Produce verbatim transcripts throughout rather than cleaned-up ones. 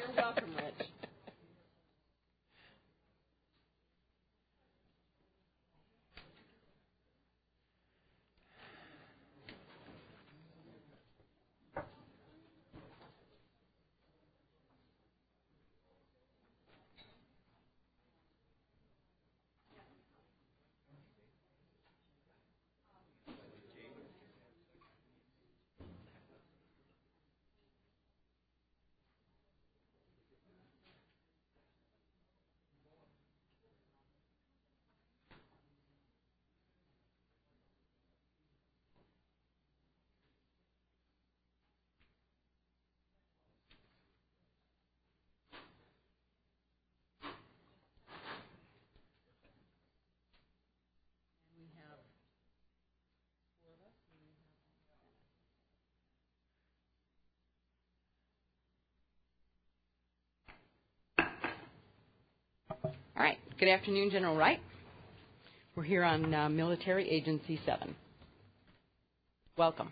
You're welcome, Rich. All right. Good afternoon, General Wright. We're here on uh, Military Agency seven. Welcome.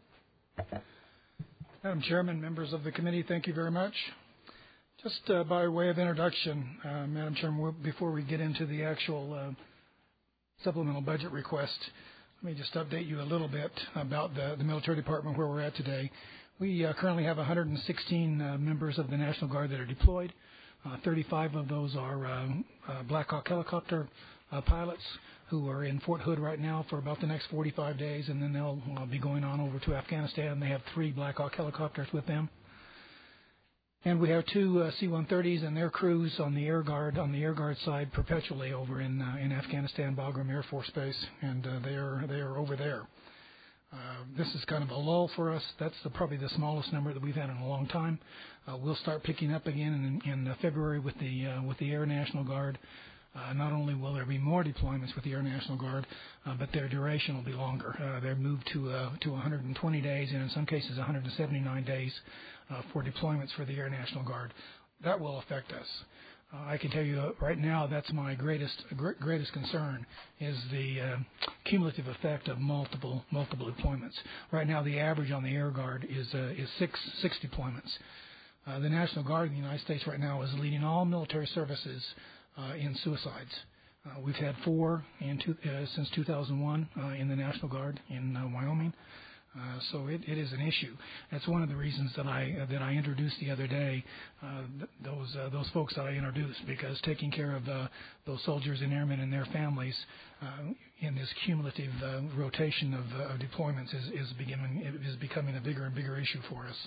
Madam Chairman, members of the committee, thank you very much. Just uh, by way of introduction, uh, Madam Chairman, before we get into the actual uh, supplemental budget request, let me just update you a little bit about the, the military department where we're at today. We uh, currently have one hundred sixteen uh, members of the National Guard that are deployed. Uh, thirty-five of those are uh, uh, Black Hawk helicopter uh, pilots who are in Fort Hood right now for about the next forty-five days, and then they'll uh, be going on over to Afghanistan. They have three Black Hawk helicopters with them. And we have two uh, C one thirties and their crews on the Air Guard, on the Air Guard side perpetually over in uh, in Afghanistan, Bagram Air Force Base, and uh, they are they are over there. Uh, this is kind of a lull for us. That's the, probably the smallest number that we've had in a long time. Uh, we'll start picking up again in, in uh, February with the uh, with the Air National Guard. Uh, not only will there be more deployments with the Air National Guard, uh, but their duration will be longer. Uh, they're moved to uh, to one hundred twenty days, and in some cases one hundred seventy-nine days uh, for deployments for the Air National Guard. That will affect us. Uh, I can tell you uh, right now that's my greatest gr- greatest concern is the uh, cumulative effect of multiple multiple deployments. Right now the average on the Air Guard is uh, is six six deployments. Uh, the National Guard in the United States right now is leading all military services uh, in suicides. Uh, we've had four in two, uh, since two thousand one uh, in the National Guard in uh, Wyoming. Uh, so it, it is an issue. That's one of the reasons that I uh, that I introduced the other day uh, th- those uh, those folks that I introduced, because taking care of uh, those soldiers and airmen and their families uh, in this cumulative uh, rotation of, uh, of deployments is is becoming is becoming a bigger and bigger issue for us.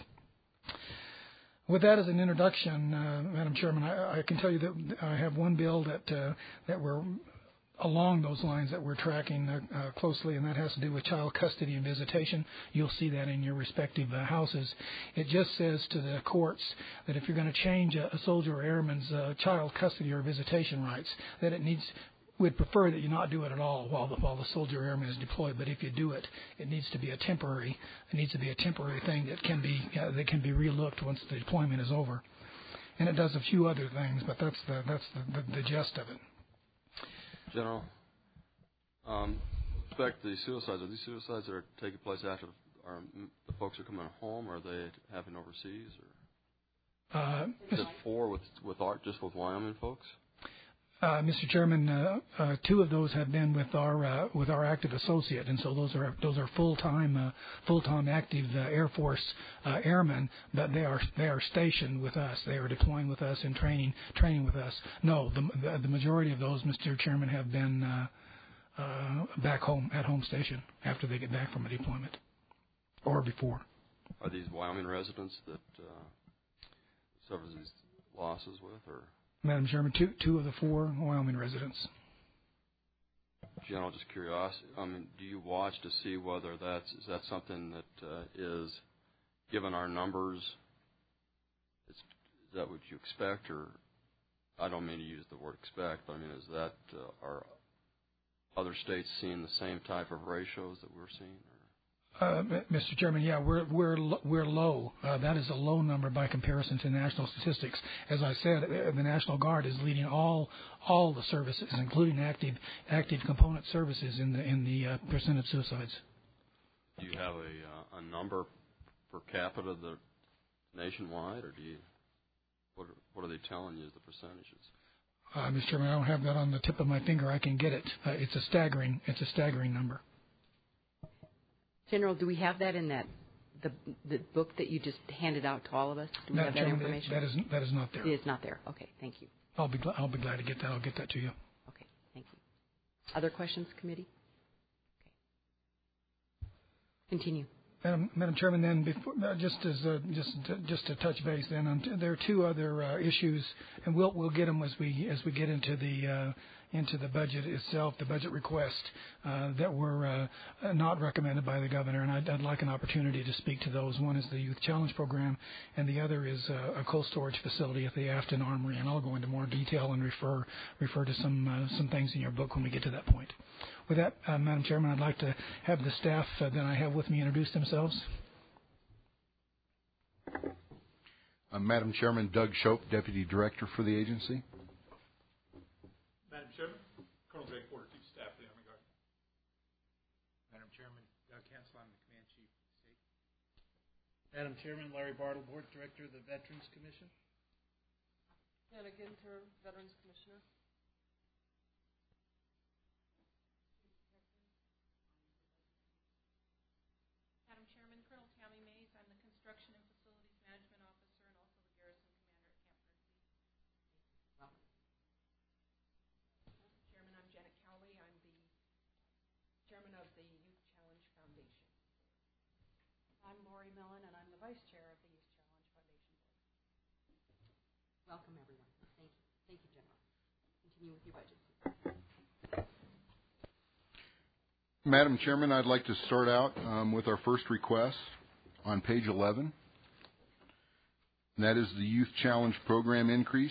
With that as an introduction, uh, Madam Chairman, I, I can tell you that I have one bill that uh, that we're along those lines that we're tracking uh, uh, closely, and that has to do with child custody and visitation. You'll see that in your respective uh, houses. It just says to the courts that if you're going to change a, a soldier or airman's uh, child custody or visitation rights, that it needs we'd prefer that you not do it at all while the while the soldier or airman is deployed. But if you do it, it needs to be a temporary. It needs to be a temporary thing that can be uh, that can be relooked once the deployment is over. And it does a few other things, but that's the that's the, the, the gist of it. General, um, with respect to these suicides, are these suicides that are taking place after the, are, the folks are coming home, or are they happening overseas? Or uh, is it four with with our, just with Wyoming folks? Uh, Mister Chairman, uh, uh, two of those have been with our uh, with our active associate, and so those are those are full time uh, full time active uh, Air Force uh, airmen, but they are they are stationed with us. They are deploying with us and training training with us. No, the the, the majority of those, Mister Chairman, have been uh, uh, back home at home station after they get back from a deployment, or before. Are these Wyoming residents that uh, suffer these losses with, or? Madam Chairman, two two of the four Wyoming residents. General, just curiosity. I mean, do you watch to see whether that's is that something that uh, is, given our numbers, is, is that what you expect, or I don't mean to use the word expect, but I mean is that uh, are other states seeing the same type of ratios that we're seeing? Or? Uh, Mister Chairman, yeah, we're we're we're low. Uh, that is a low number by comparison to national statistics. As I said, the National Guard is leading all all the services, including active active component services in the in the uh, percent of suicides. Do you have a uh, a number per capita the nationwide, or do you? What are they telling you as the percentages? Uh, Mister Chairman, I don't have that on the tip of my finger. I can get it. Uh, it's a staggering. It's a staggering number. General, do we have that in that the the book that you just handed out to all of us? Do we Madam have that Chairman, information? That is that is not there. It is not there. Okay, thank you. I'll be gl- I'll be glad to get that. I'll get that to you. Okay, thank you. Other questions, committee? Okay. Continue. Madam, Madam Chairman, then before, uh, just as uh, just to, just to touch base, then on t- there are two other uh, issues, and we'll we'll get them as we as we get into the uh, into the budget itself, the budget request uh, that were uh, not recommended by the governor, and I'd, I'd like an opportunity to speak to those. One is the Youth Challenge Program, and the other is uh, a cold storage facility at the Afton Armory, and I'll go into more detail and refer refer to some uh, some things in your book when we get to that point. With that, uh, Madam Chairman, I'd like to have the staff uh, that I have with me introduce themselves. Uh, Madam Chairman, Doug Shope, Deputy Director for the agency. Madam Chairman, Colonel Greg Porter, Chief of Staff for the Army Guard. Madam Chairman, Doug Hensel, I'm the Command Chief of the State. Madam Chairman, Larry Bartle, Board Director of the Veterans Commission. Anna Ginter, Veterans Commissioner. Madam Chairman, Colonel Tammy Mays, I'm the Construction and Facilities Management Officer and also the Garrison Commander at Camp Kirksey. Chairman, I'm Janet Cowley. I'm the Chairman of the Youth Challenge Foundation. I'm Lori Millen, and I'm the Vice Chair of the Youth Challenge Foundation Board. Welcome, everyone. Thank you. Thank you, General. Continue with your budget. Madam Chairman, I'd like to start out um, with our first request on page eleven. And that is the Youth Challenge Program increase.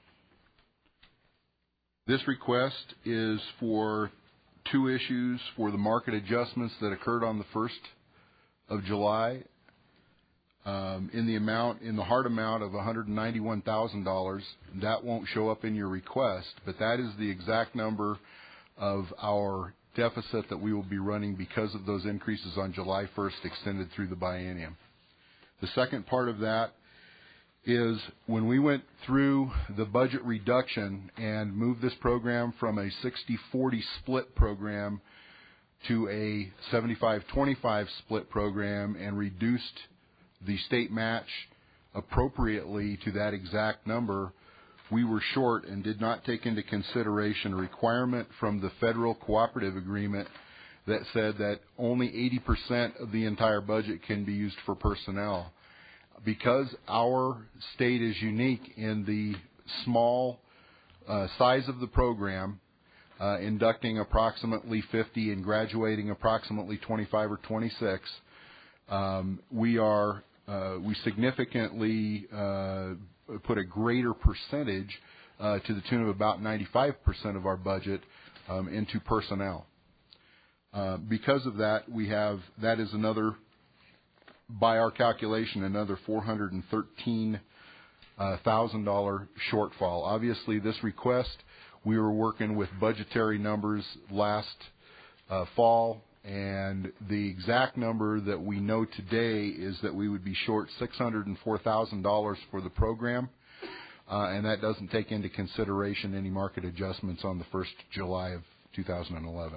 This request is for two issues for the market adjustments that occurred on the first of July um, in the amount, in the hard amount of one hundred ninety-one thousand dollars. That won't show up in your request, but that is the exact number of our deficit that we will be running because of those increases on July first extended through the biennium. The second part of that is when we went through the budget reduction and moved this program from a sixty forty split program to a seventy-five twenty-five split program and reduced the state match appropriately to that exact number, we were short and did not take into consideration a requirement from the federal cooperative agreement that said that only eighty percent of the entire budget can be used for personnel. Because our state is unique in the small uh, size of the program, uh, inducting approximately fifty and graduating approximately twenty-five or twenty-six, um, we are uh, we significantly uh, put a greater percentage uh, to the tune of about ninety-five percent of our budget um, into personnel. Uh, because of that, we have, that is another, by our calculation, another four hundred thirteen thousand dollars shortfall. Obviously, this request, we were working with budgetary numbers last uh, fall, and the exact number that we know today is that we would be short six hundred four thousand dollars for the program, uh, and that doesn't take into consideration any market adjustments on the first of July of two thousand eleven.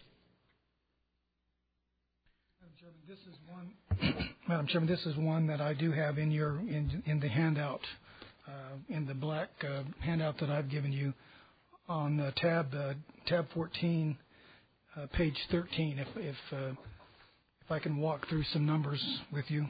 Madam Chairman, this is one. Madam Chairman, this is one that I do have in your in in the handout, uh, in the black uh, handout that I've given you on uh, tab uh, tab fourteen. Uh, page thirteen, if if, uh, if I can walk through some numbers with you.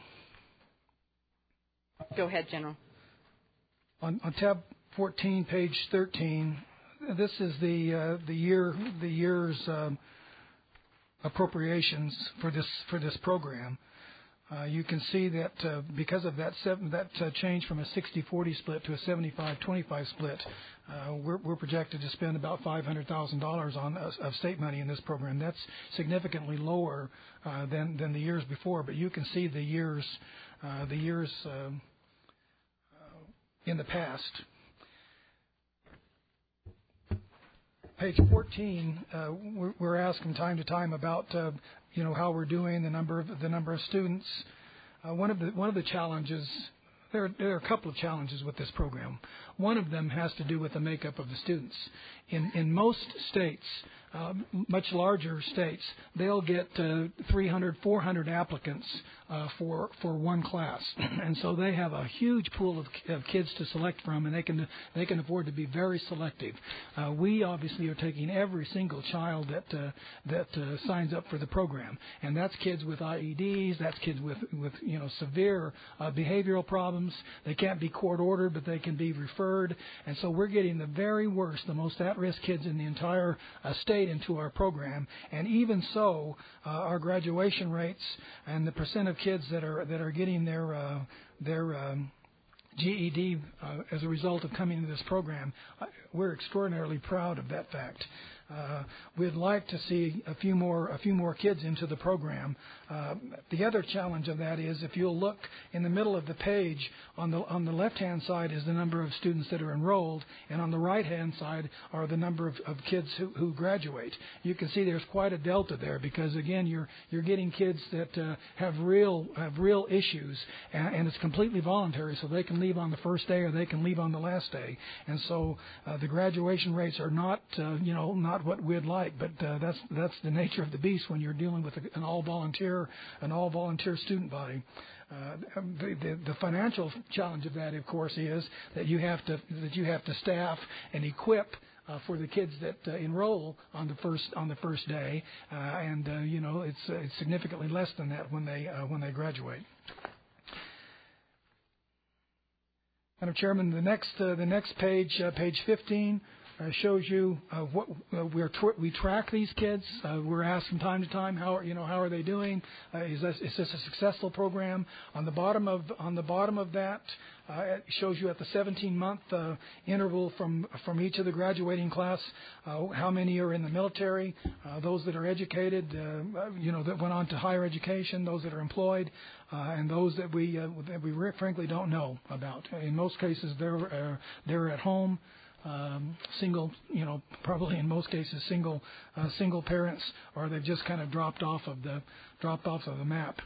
Go ahead, General. On, on tab fourteen, page thirteen, this is the uh, the year the year's um, appropriations for this for this program. Uh, you can see that uh, because of that seven, that uh, change from a sixty forty split to a seventy-five twenty-five split, uh, we're, we're projected to spend about five hundred thousand dollars on uh, of state money in this program. That's significantly lower uh, than than the years before. But you can see the years uh, the years um, uh, in the past. Page fourteen, uh, we're, we're asked from time to time about uh, you know how we're doing, the number of the number of students. Uh, one of the one of the challenges there are, there are a couple of challenges with this program. One of them has to do with the makeup of the students. In in most states, uh, much larger states, they'll get uh, three hundred, four hundred applicants uh, for for one class, and so they have a huge pool of, of kids to select from, and they can they can afford to be very selective. Uh, we obviously are taking every single child that uh, that uh, signs up for the program, and that's kids with I E Ds, that's kids with with you know severe uh, behavioral problems. They can't be court ordered, but they can be referred, and so we're getting the very worst, the most at-risk kids in the entire uh, state into our program. And even so, uh, our graduation rates and the percent of kids that are that are getting their uh, their um, G E D uh, as a result of coming to this program, uh, we're extraordinarily proud of that fact. Uh, we'd like to see a few more a few more kids into the program. Uh, the other challenge of that is, if you'll look in the middle of the page, on the on the left-hand side is the number of students that are enrolled, and on the right-hand side are the number of, of kids who, who graduate. You can see there's quite a delta there, because again, you're you're getting kids that uh, have real have real issues, and, and it's completely voluntary, so they can leave on the first day or they can leave on the last day, and so uh, the graduation rates are not uh, you know not what we'd like, but uh, that's that's the nature of the beast when you're dealing with an all volunteer an all volunteer student body. Uh, the, the, the financial challenge of that, of course, is that you have to that you have to staff and equip uh, for the kids that uh, enroll on the first on the first day, uh, and uh, you know it's, uh, it's significantly less than that when they uh, when they graduate. Madam Chairman, the next uh, the next page, uh, page fifteen. Uh, shows you uh, what uh, we're tw- we track these kids. Uh, we're asked from time to time, how you know how are they doing? Uh, is this is this a successful program? On the bottom of on the bottom of that, uh, it shows you at the seventeen month uh, interval from from each of the graduating class, uh, how many are in the military, uh, those that are educated, uh, you know that went on to higher education, those that are employed, uh, and those that we uh, that we frankly don't know about. In most cases, they're uh, they're at home. Um, single, you know, probably in most cases single, uh, single parents, or they've just kind of dropped off of the dropped off of the map.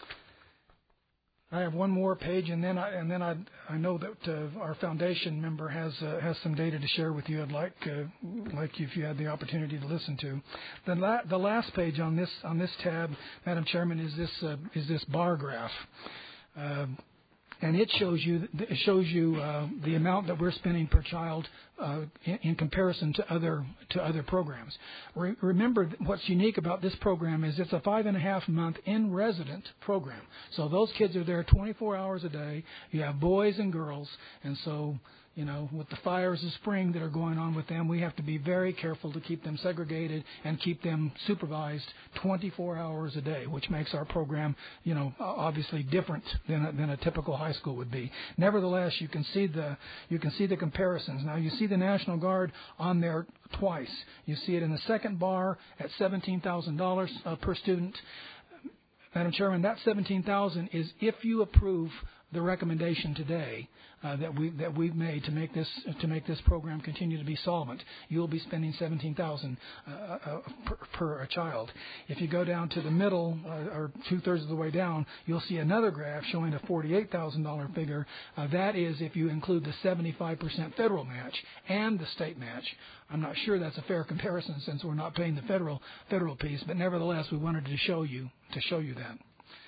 I have one more page, and then I and then I I know that uh, our foundation member has uh, has some data to share with you. I'd like uh, like if you had the opportunity to listen to. The la- the last page on this on this tab, Madam Chairman, is this uh, is this bar graph. Uh, And it shows you it shows you uh, the amount that we're spending per child uh, in, in comparison to other to other programs. Re- remember, what's unique about this program is it's a five and a half month in resident program. So those kids are there twenty-four hours a day. You have boys and girls, and so. You know, with the fires of spring that are going on with them, we have to be very careful to keep them segregated and keep them supervised twenty-four hours a day, which makes our program, you know, obviously different than a, than a typical high school would be. Nevertheless, you can see the you can see the comparisons. Now, you see the National Guard on there twice. You see it in the second bar at seventeen thousand dollars uh, per student. Madam Chairman, that seventeen thousand dollars is if you approve the recommendation today uh, that we that we've made to make this to make this program continue to be solvent. You'll be spending seventeen thousand dollars uh, uh, per, per a child. If you go down to the middle uh, or two thirds of the way down, you'll see another graph showing a forty-eight thousand dollars figure. Uh, that is if you include the seventy-five percent federal match and the state match. I'm not sure that's a fair comparison since we're not paying the federal federal piece, but nevertheless, we wanted to show you to show you that.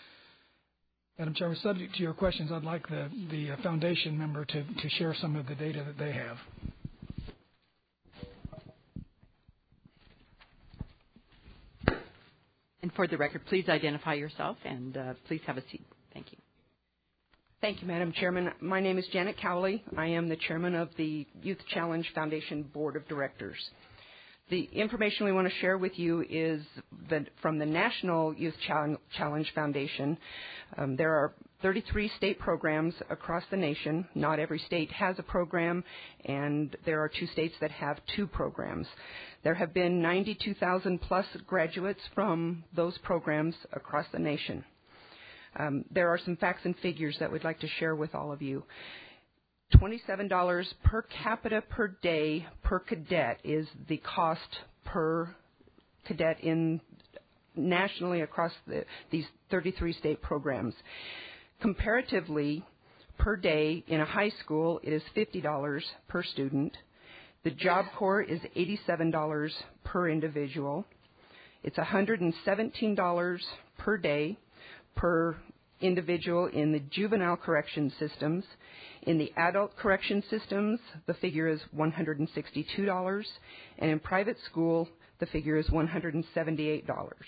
Madam Chairman, subject to your questions, I'd like the, the foundation member to, to share some of the data that they have. And for the record, please identify yourself and uh, please have a seat. Thank you. Thank you, Madam Chairman. My name is Janet Cowley. I am the chairman of the Youth Challenge Foundation Board of Directors. The information we want to share with you is that from the National Youth Challenge Foundation. Um, there are thirty-three state programs across the nation. Not every state has a program, and there are two states that have two programs. There have been ninety-two thousand plus graduates from those programs across the nation. Um, there are some facts and figures that we'd like to share with all of you. twenty-seven dollars per capita per day per cadet is the cost per cadet in nationally across the, these thirty-three state programs. Comparatively, per day. In a high school, it is fifty dollars per student. The Job Corps is eighty-seven dollars per individual. It's one hundred seventeen dollars per day per individual in the juvenile correction systems. In the adult correction systems, the figure is one hundred sixty-two dollars, and in private school, the figure is one hundred seventy-eight dollars.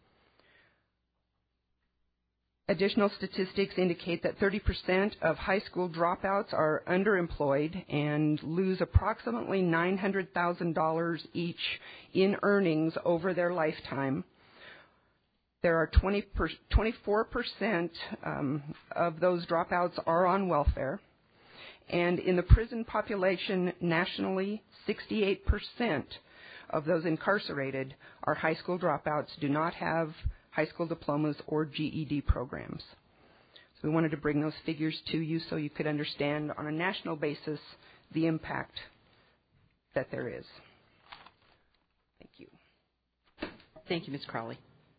Additional statistics indicate that thirty percent of high school dropouts are underemployed and lose approximately nine hundred thousand dollars each in earnings over their lifetime. There are twenty per, twenty-four percent um, of those dropouts are on welfare. And in the prison population nationally, sixty-eight percent of those incarcerated are high school dropouts, do not have high school diplomas or G E D programs. So we wanted to bring those figures to you so you could understand on a national basis the impact that there is. Thank you. Thank you, Miz Crowley.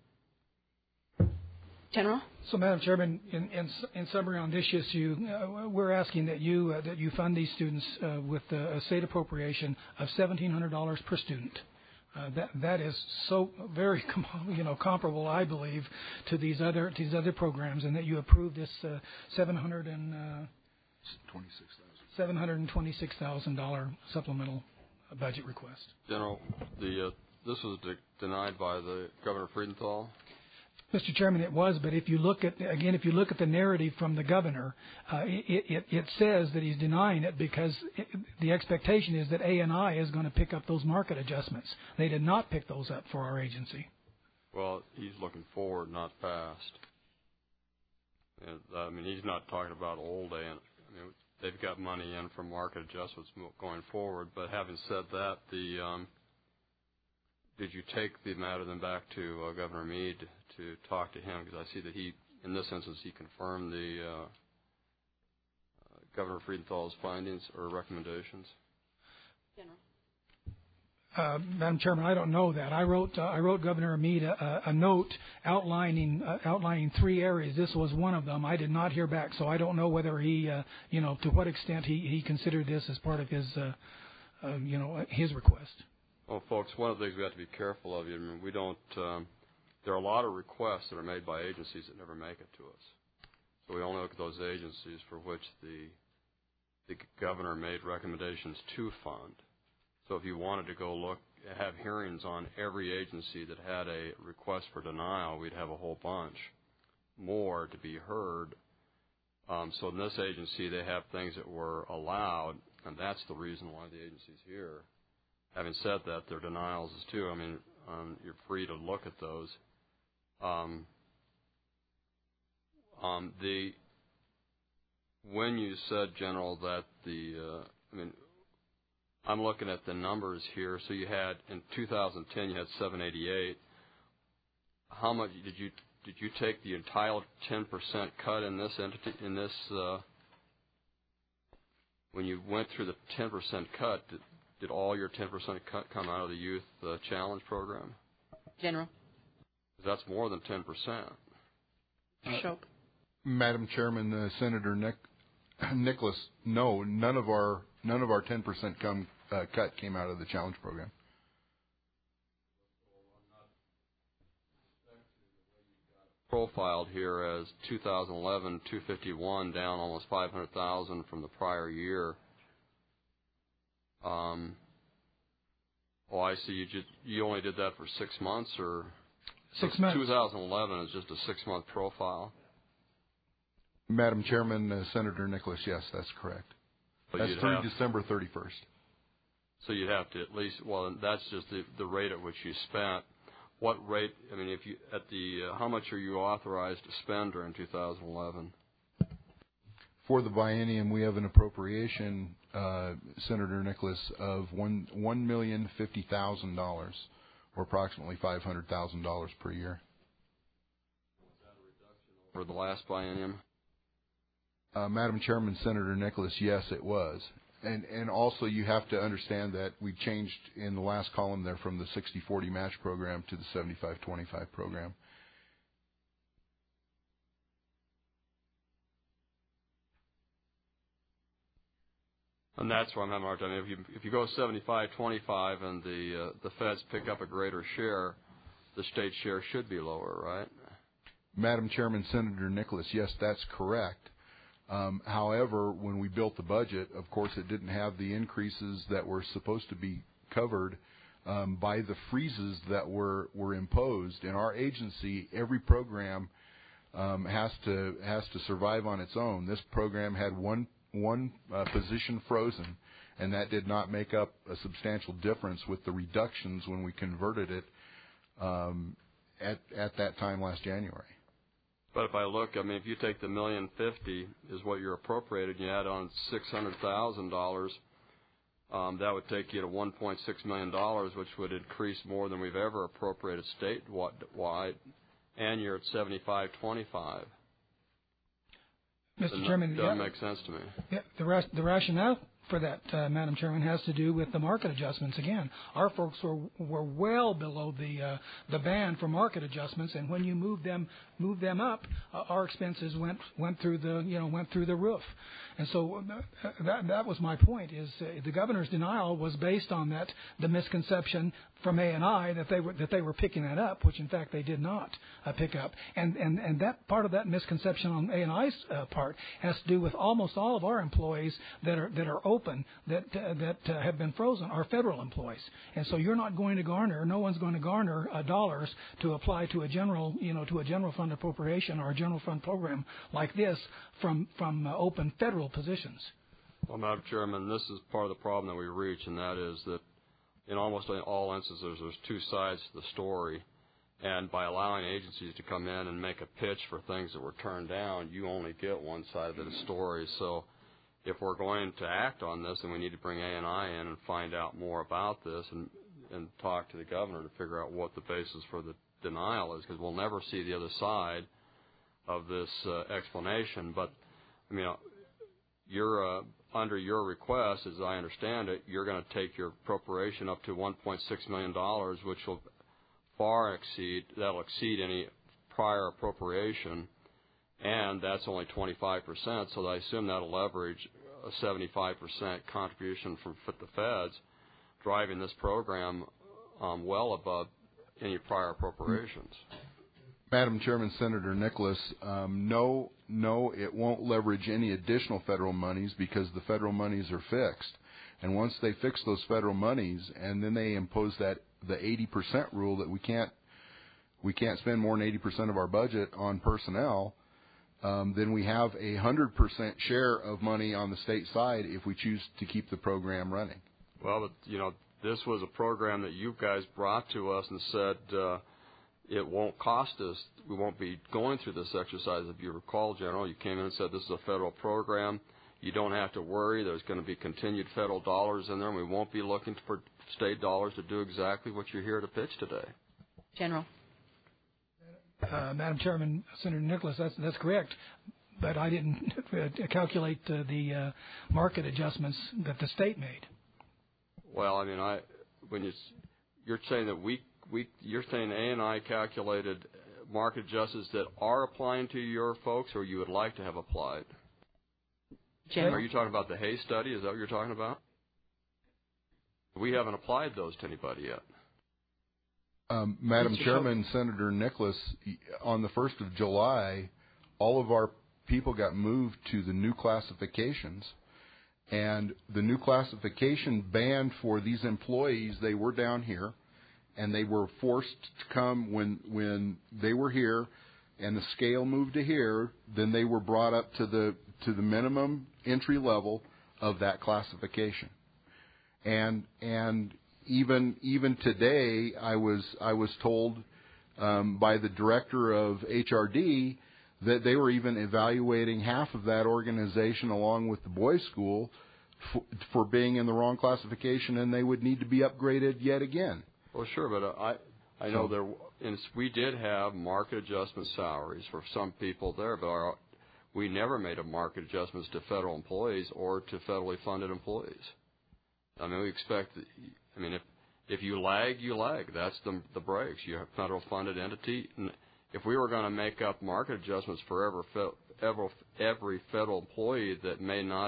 General? So, Madam Chairman, in, in, in summary on this issue, uh, we're asking that you uh, that you fund these students uh, with uh, a state appropriation of seventeen hundred dollars per student. Uh, that that is so very com- you know comparable, I believe, to these other to these other programs, and that you approve this uh, seven hundred and twenty-six thousand seven hundred and twenty-six thousand dollar supplemental budget request. General, the uh, this was de- denied by the Governor Freudenthal. Mister Chairman, it was, but if you look at, again, if you look at the narrative from the governor, uh, it, it, it says that he's denying it because it, the expectation is that A and I is going to pick up those market adjustments. They did not pick those up for our agency. Well, he's looking forward, not past. And, I mean, he's not talking about old A and I mean, they've got money in from market adjustments going forward. But having said that, the um, did you take the matter then back to uh, Governor Meade to talk to him? Because I see that he, in this instance, he confirmed the uh, uh, Governor Freudenthal's findings or recommendations. General. Uh, Madam Chairman, I don't know that. I wrote uh, I wrote Governor Meade a, a note outlining uh, outlining three areas. This was one of them. I did not hear back, so I don't know whether he, uh, you know, to what extent he, he considered this as part of his, uh, uh, you know, his request. Well, folks, one of the things we have to be careful of, I mean, we don't. Um, there are a lot of requests that are made by agencies that never make it to us. So we only look at those agencies for which the the governor made recommendations to fund. So if you wanted to go look, have hearings on every agency that had a request for denial, we'd have a whole bunch more to be heard. Um, so in this agency, they have things that were allowed, and that's the reason why the agency's here. Having said that, there are denials too. I mean, um, you're free to look at those. Um, um, the when you said, General, that the uh, I mean. I'm looking at the numbers here. So you had in two thousand ten you had seven eighty-eight. How much did you did you take the entire ten percent cut in this entity in this uh, when you went through the ten percent cut? Did, did all your ten percent cut come out of the Youth uh, Challenge program? General. That's more than ten percent. Uh, Madam Chairman, uh, Senator Nick, Nicholas, no, none of our none of our ten percent come, uh, cut came out of the challenge program. Profiled here as two thousand eleven, two fifty-one, down almost five hundred thousand from the prior year. Um, oh, I see. You just you only did that for six months, or six months. two thousand eleven is just a six-month profile. Madam Chairman, uh, Senator Nicholas, yes, that's correct. So that's through have, December thirty-first. So you'd have to at least, well, that's just the, the rate at which you spent. What rate, I mean, if you, at the, uh, how much are you authorized to spend during two thousand eleven? For the biennium, we have an appropriation, uh, Senator Nicholas, of one one million fifty thousand dollars, or approximately five hundred thousand dollars per year. Was that a reduction over the last biennium? Uh, Madam Chairman, Senator Nicholas, yes, it was. And and also you have to understand that we changed in the last column there from the sixty forty match program to the seventy-five twenty-five program. And that's why I'm having a hard time. If you if you go seventy-five twenty-five and the uh, the feds pick up a greater share, the state share should be lower, right? Madam Chairman, Senator Nicholas, yes, that's correct. Um, however, when we built the budget, of course, it didn't have the increases that were supposed to be covered um, by the freezes that were, were imposed. In our agency, every program um, has to has to survive on its own. This program had one one uh, position frozen, and that did not make up a substantial difference with the reductions when we converted it um, at at that time last January. But if I look, I mean, if you take the million fifty is what you're appropriated, and you add on six hundred thousand dollars, um, that would take you to one point six million dollars, which would increase more than we've ever appropriated statewide, and you're at seventy-five twenty-five. Mister Chairman, doesn't yeah, make sense to me. Yeah, the, ras- the rationale for that, uh, Madam Chairman, has to do with the market adjustments. Again, our folks were were well below the uh, the band for market adjustments, and when you move them move them up, uh, our expenses went went through the you know went through the roof. And so uh, that that was my point. Is uh, the governor's denial was based on that the misconception from A and I that they were that they were picking that up, which in fact they did not uh, pick up. And and and that part of that misconception on A and I's uh, part has to do with almost all of our employees that are that are open that uh, that uh, have been frozen are federal employees. And so you're not going to garner, no one's going to garner uh, dollars to apply to a general you know to a general fund appropriation or a general fund program like this from from uh, open federal positions. Well, Madam Chairman, this is part of the problem that we reach, and that is that in almost all instances there's two sides to the story, and by allowing agencies to come in and make a pitch for things that were turned down, you only get one side of the story. So if we're going to act on this, then we need to bring A and I in and find out more about this and, and talk to the governor to figure out what the basis for the denial is, because we'll never see the other side of this uh, explanation. But, I mean, you're uh, under your request, as I understand it, you're going to take your appropriation up to one point six million dollars, which will far exceed, that'll exceed any prior appropriation, and that's only twenty-five percent, so I assume that'll leverage a seventy-five percent contribution from the feds, driving this program um, well above any prior appropriations. Madam Chairman, Senator Nicholas, um, no, no, it won't leverage any additional federal monies because the federal monies are fixed. And once they fix those federal monies, and then they impose that the eighty percent rule that we can't we can't spend more than eighty percent of our budget on personnel, um, then we have a one hundred percent share of money on the state side if we choose to keep the program running. Well, but, you know, this was a program that you guys brought to us and said uh, it won't cost us. We won't be going through this exercise. If you recall, General, you came in and said this is a federal program. You don't have to worry. There's going to be continued federal dollars in there, and we won't be looking for state dollars to do exactly what you're here to pitch today. General. Uh, Madam Chairman, Senator Nicholas, that's that's correct. But I didn't uh, calculate uh, the uh, market adjustments that the state made. Well, I mean, I when you you're saying that we we you're saying A and I calculated market adjustments that are applying to your folks, or you would like to have applied. General. Are you talking about the Hay study? Is that what you're talking about? We haven't applied those to anybody yet. Um, Madam Chairman, Senator Nicholas, on the first of July, all of our people got moved to the new classifications. And the new classification banned for these employees, they were down here, and they were forced to come when when they were here, and the scale moved to here, then they were brought up to the to the minimum entry level of that classification. And and even even today, I was I was told um, by the director of H R D that they were even evaluating half of that organization along with the boys' school for, for being in the wrong classification, and they would need to be upgraded yet again. Well, sure, but uh, I I know there and we did have market adjustment salaries for some people there, but our, we never made a market adjustments to federal employees or to federally funded employees. I mean, we expect. I mean, if if you lag, you lag. That's the the breaks. You have federal funded entity. And if we were going to make up market adjustments for every every every federal employee that may not have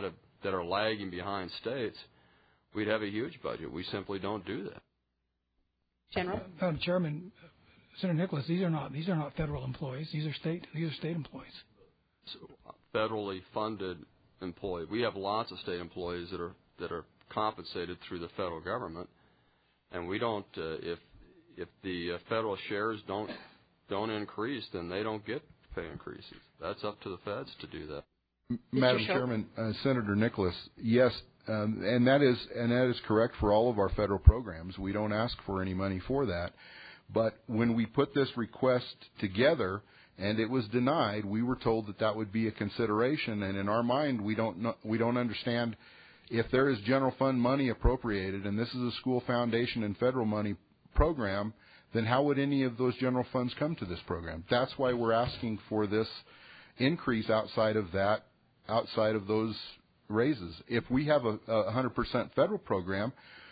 that are lagging behind states, we'd have a huge budget. We simply don't do that. General? Uh, Madam Chairman, Senator Nicholas, these are not these are not federal employees. These are state these are state employees. So, federally funded employees. We have lots of state employees that are that are compensated through the federal government, and we don't. Uh, if if the uh, federal shares don't don't increase, then they don't get pay increases. That's up to the feds to do that. M- Madam Schultz? Chairman, uh, Senator Nicholas, yes, um, and that is and that is correct for all of our federal programs. We don't ask for any money for that, but when we put this request together and it was denied, we were told that that would be a consideration. And in our mind, we don't know, we don't understand if there is general fund money appropriated, and this is a school foundation and federal money program, then how would any of those general funds come to this program? That's why we're asking for this increase outside of that, outside of those raises. If we have a, a one hundred percent federal program,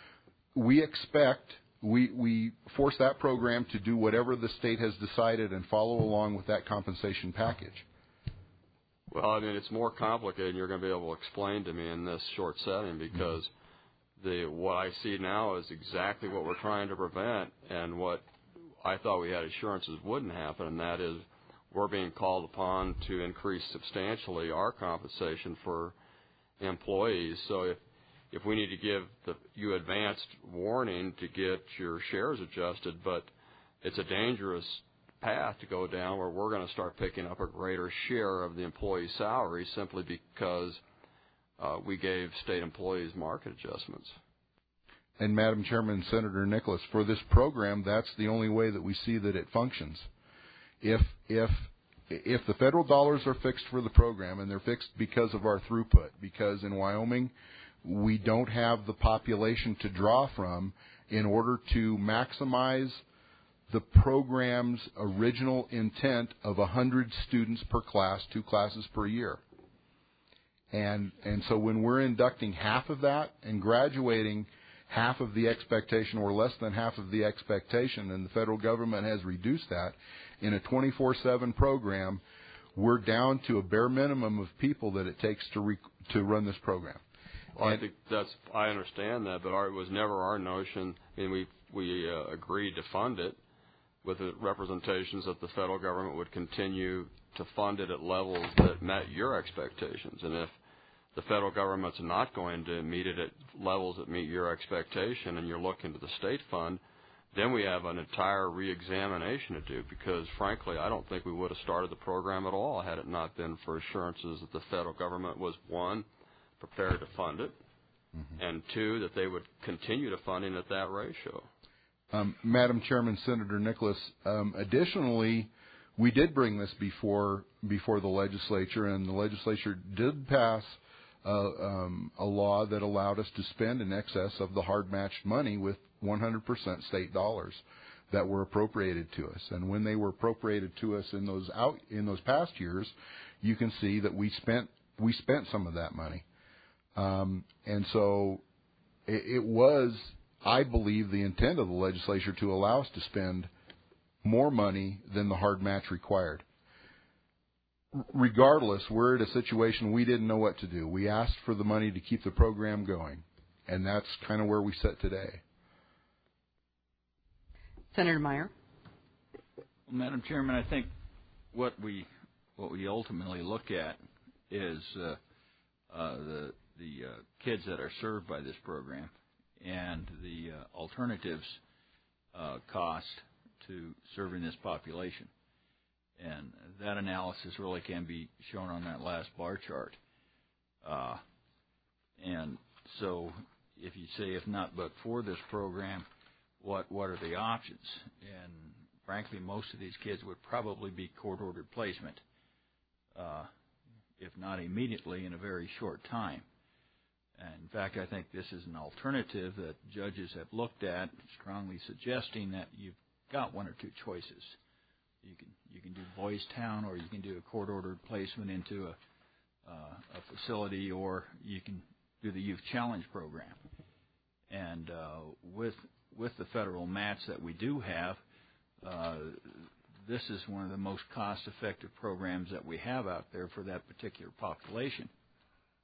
we expect, we, we force that program to do whatever the state has decided and follow along with that compensation package. Well, I mean, it's more complicated than you're going to be able to explain to me in this short setting, because the what I see now is exactly what we're trying to prevent, and what I thought we had assurances wouldn't happen, and that is we're being called upon to increase substantially our compensation for employees. So if if we need to give the, you advanced warning to get your shares adjusted, but it's a dangerous path to go down where we're going to start picking up a greater share of the employee's salary simply because uh, we gave state employees market adjustments. And Madam Chairman, Senator Nicholas, for this program, that's the only way that we see that it functions. If if if the federal dollars are fixed for the program, and they're fixed because of our throughput, because in Wyoming we don't have the population to draw from in order to maximize the program's original intent of one hundred students per class, two classes per year. And and so when we're inducting half of that and graduating half of the expectation or less than half of the expectation, and the federal government has reduced that, in a twenty-four seven program, we're down to a bare minimum of people that it takes to re, to run this program. Well, I think that's, I understand that, but our, it was never our notion. I mean, we, we uh, agreed to fund it with the representations that the federal government would continue to fund it at levels that met your expectations. And if the federal government's not going to meet it at levels that meet your expectation and you're looking to the state fund, then we have an entire reexamination to do, because, frankly, I don't think we would have started the program at all had it not been for assurances that the federal government was, one, prepared to fund it, mm-hmm. and two, that they would continue to funding at that ratio. Um, Madam Chairman, Senator Nicholas, um, additionally, we did bring this before before the legislature, and the legislature did pass uh, um, a law that allowed us to spend in excess of the hard-matched money with one hundred percent state dollars that were appropriated to us. And when they were appropriated to us in those out in those past years, you can see that we spent we spent some of that money. Um, and so it, it was, I believe, the intent of the legislature to allow us to spend more money than the hard match required. R- regardless, we're at a situation we didn't know what to do. We asked for the money to keep the program going, and that's kind of where we sit today. Senator Meyer. Well, Madam Chairman, I think what we what we ultimately look at is uh, uh, the the uh, kids that are served by this program and the uh, alternatives uh, cost to serving this population. And that analysis really can be shown on that last bar chart. Uh, and so if you say if not but for this program, what what are the options? And frankly, most of these kids would probably be court-ordered placement, uh, if not immediately, in a very short time. And in fact, I think this is an alternative that judges have looked at, strongly suggesting that you've got one or two choices. You can you can do Boys Town, or you can do a court-ordered placement into a, uh, a facility, or you can do the Youth Challenge program. And uh, with with the federal match that we do have, uh, this is one of the most cost-effective programs that we have out there for that particular population.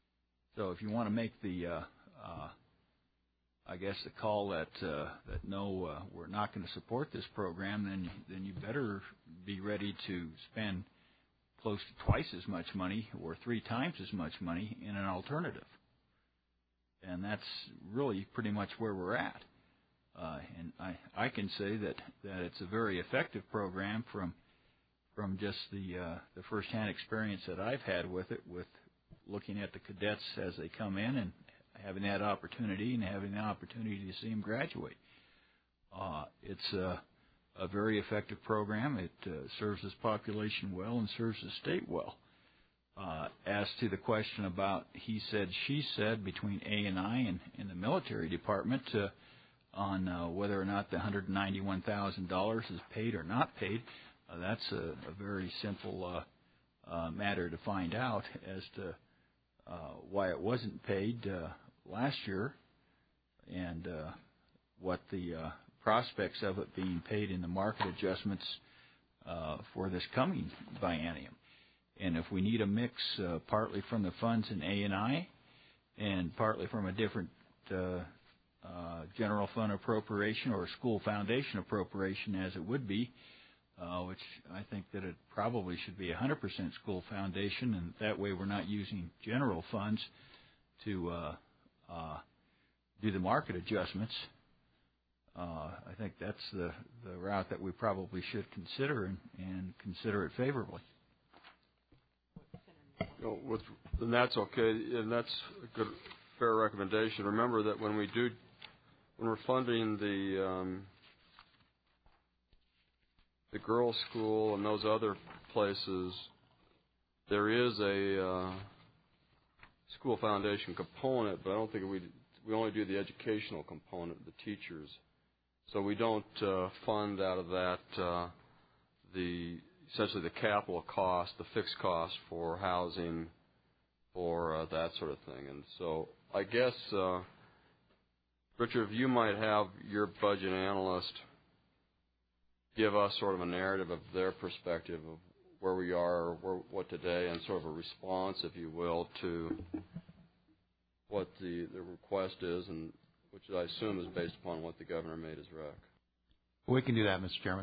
So if you want to make the, uh, uh, I guess, the call that uh, that no, uh, we're not going to support this program, then then you better be ready to spend close to twice as much money or three times as much money in an alternative. And that's really pretty much where we're at. Uh, and I, I can say that, that it's a very effective program from from just the uh, the firsthand experience that I've had with it, with looking at the cadets as they come in and having that opportunity and having the opportunity to see them graduate. Uh, it's a, a very effective program. It uh, serves this population well and serves the state well. Uh, as to the question about he said, she said between A and I and, and the military department uh, on uh, whether or not the one hundred ninety-one thousand dollars is paid or not paid, uh, that's a, a very simple uh, uh, matter to find out as to uh, why it wasn't paid uh, last year and uh, what the uh, prospects of it being paid in the market adjustments uh, for this coming biennium. And if we need a mix uh, partly from the funds in A and I and partly from a different uh, uh, general fund appropriation or school foundation appropriation as it would be, uh, which I think that it probably should be one hundred percent school foundation, and that way we're not using general funds to uh, uh, do the market adjustments. Uh, I think that's the, the route that we probably should consider and, and consider it favorably. You know, with, and that's okay, and that's a good, fair recommendation. Remember that when we do, when we're funding the um, the girls' school and those other places, there is a uh, school foundation component, but I don't think we we only do the educational component, the teachers. So we don't uh, fund out of that uh, the essentially the capital cost, the fixed cost for housing, for uh, that sort of thing. And so I guess, uh, Richard, if you might have your budget analyst give us sort of a narrative of their perspective of where we are, where, what today, and sort of a response, if you will, to what the, the request is, and which I assume is based upon what the governor made as rec. We can do that, Mister Chairman.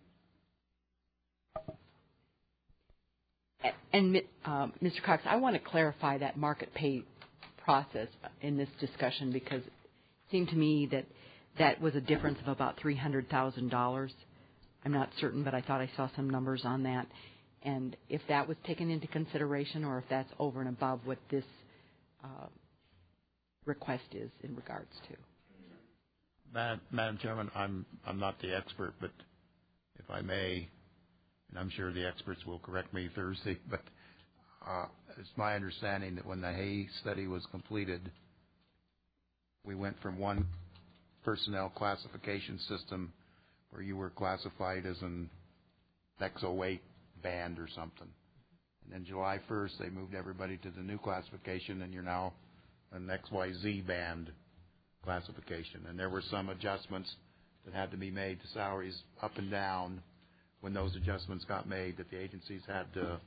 And uh, Mister Cox, I want to clarify that market pay process in this discussion because it seemed to me that that was a difference of about three hundred thousand dollars. I'm not certain, but I thought I saw some numbers on that. And if that was taken into consideration or if that's over and above what this uh, request is in regards to. Madam, Madam Chairman, I'm I'm not the expert, but if I may, and I'm sure the experts will correct me Thursday, but uh, it's my understanding that when the Hay study was completed, we went from one personnel classification system where you were classified as an X oh eight band or something. And then July first, they moved everybody to the new classification, and you're now an X Y Z band classification. And there were some adjustments that had to be made to salaries up and down when those adjustments got made that the agencies had to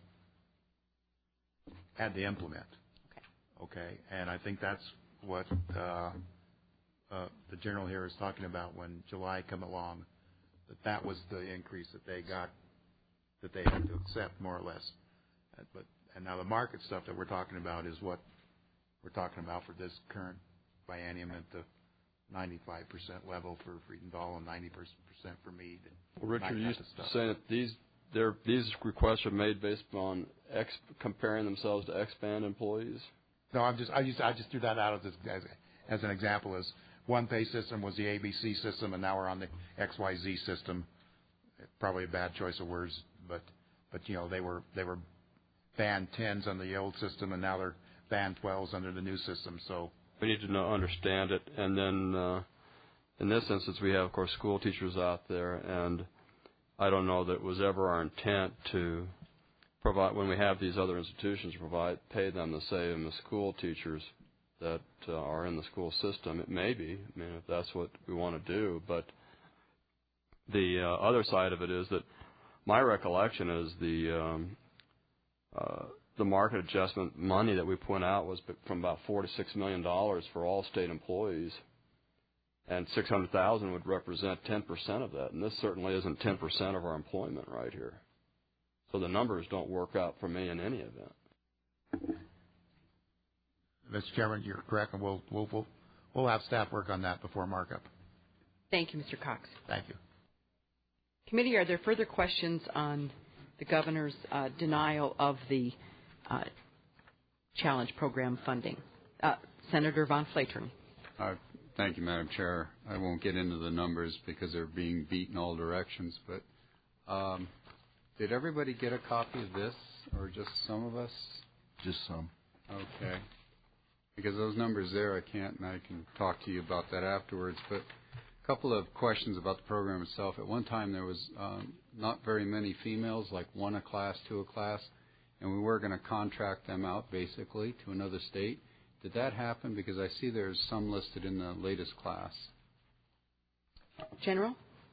had to implement. Okay. Okay. And I think that's what uh, uh, the general here is talking about when July come along, that that was the increase that they got, that they had to accept more or less. Uh, but and now the market stuff that we're talking about is what we're talking about for this current biennium at the ninety-five percent level for Friedenthal and ninety percent for Meade. Well, Richard, you saying that these they're, these requests are made based on ex, comparing themselves to ex-band employees? No, I'm just I just I just threw that out as as, as an example. As one pay system was the A B C system, and now we're on the X Y Z system. Probably a bad choice of words, but but you know they were they were band tens on the old system, and now they're band twelves under the new system. So we need to know, understand it, and then uh, in this instance, we have, of course, school teachers out there, and I don't know that it was ever our intent to provide, when we have these other institutions, provide pay them the same as school teachers that uh, are in the school system. It may be, I mean, if that's what we want to do, but the uh, other side of it is that my recollection is the um, uh, the market adjustment money that we put out was from about four to six million dollars for all state employees, and six hundred thousand would represent ten percent of that. And this certainly isn't ten percent of our employment right here. So the numbers don't work out for me in any event. Mister Chairman, you're correct, and we'll we'll we'll, we'll have staff work on that before markup. Thank you, Mister Cox. Thank you. Committee, are there further questions on the governor's uh, denial of the uh, challenge program funding? Uh, Senator Von Flatern. Uh, thank you, Madam Chair. I won't get into the numbers because they're being beat in all directions, but um, did everybody get a copy of this, or just some of us? Just some. Okay. Because those numbers there, I can't, and I can talk to you about that afterwards, but a couple of questions about the program itself. At one time, there was um, not very many females, like one a class, two a class, and we were going to contract them out, basically, to another state. Did that happen? Because I see there's some listed in the latest class. General?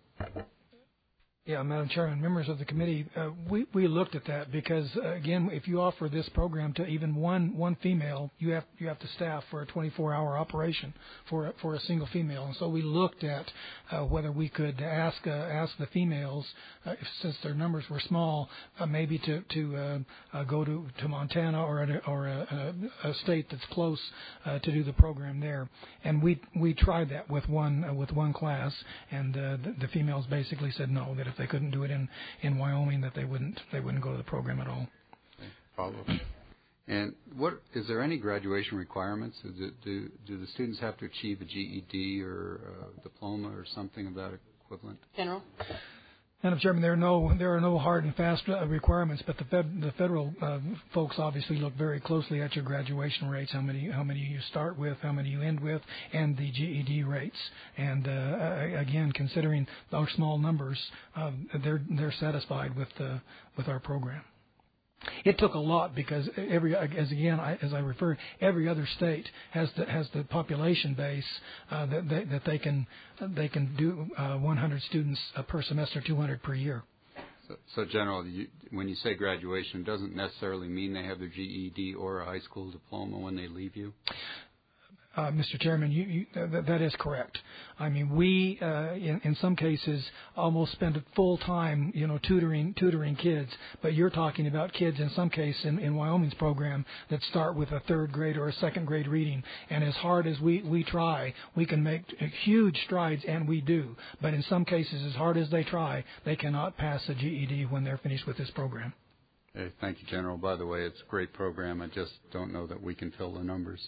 Yeah, Madam Chairman, members of the committee, uh, we, we looked at that because, uh, again, if you offer this program to even one one female, you have you have to staff for a twenty-four hour operation for a, for a single female. And so we looked at uh, whether we could ask uh, ask the females, uh, if, since their numbers were small, uh, maybe to to uh, uh, go to, to Montana or a, or a, a, a state that's close uh, to do the program there. And we we tried that with one uh, with one class, and uh, the, the females basically said no, that if they couldn't do it in, in Wyoming, that they wouldn't they wouldn't go to the program at all. Okay. Follow up. And what is there any graduation requirements? Is it, do do the students have to achieve a G E D or a diploma or something of that equivalent? General? Madam Chairman, there are no there are no hard and fast uh, requirements, but the fed, the federal uh, folks obviously look very closely at your graduation rates, how many how many you start with, how many you end with, and the G E D rates. And uh, again, considering our small numbers, uh, they're they're satisfied with uh, with our program. It took a lot because every, as again, I, as I referred, every other state has the has the population base uh, that they, that they can they can do uh, one hundred students uh, per semester, two hundred per year. So, so General, you, when you say graduation, it doesn't necessarily mean they have their G E D or a high school diploma when they leave you? Uh, Mister Chairman, you, you, th- that is correct. I mean, we, uh, in, in some cases, almost spend full time, you know, tutoring tutoring kids. But you're talking about kids, in some cases, in, in Wyoming's program, that start with a third grade or a second grade reading. And as hard as we, we try, we can make huge strides, and we do. But in some cases, as hard as they try, they cannot pass a G E D when they're finished with this program. Hey, thank you, General. By the way, it's a great program. I just don't know that we can fill the numbers.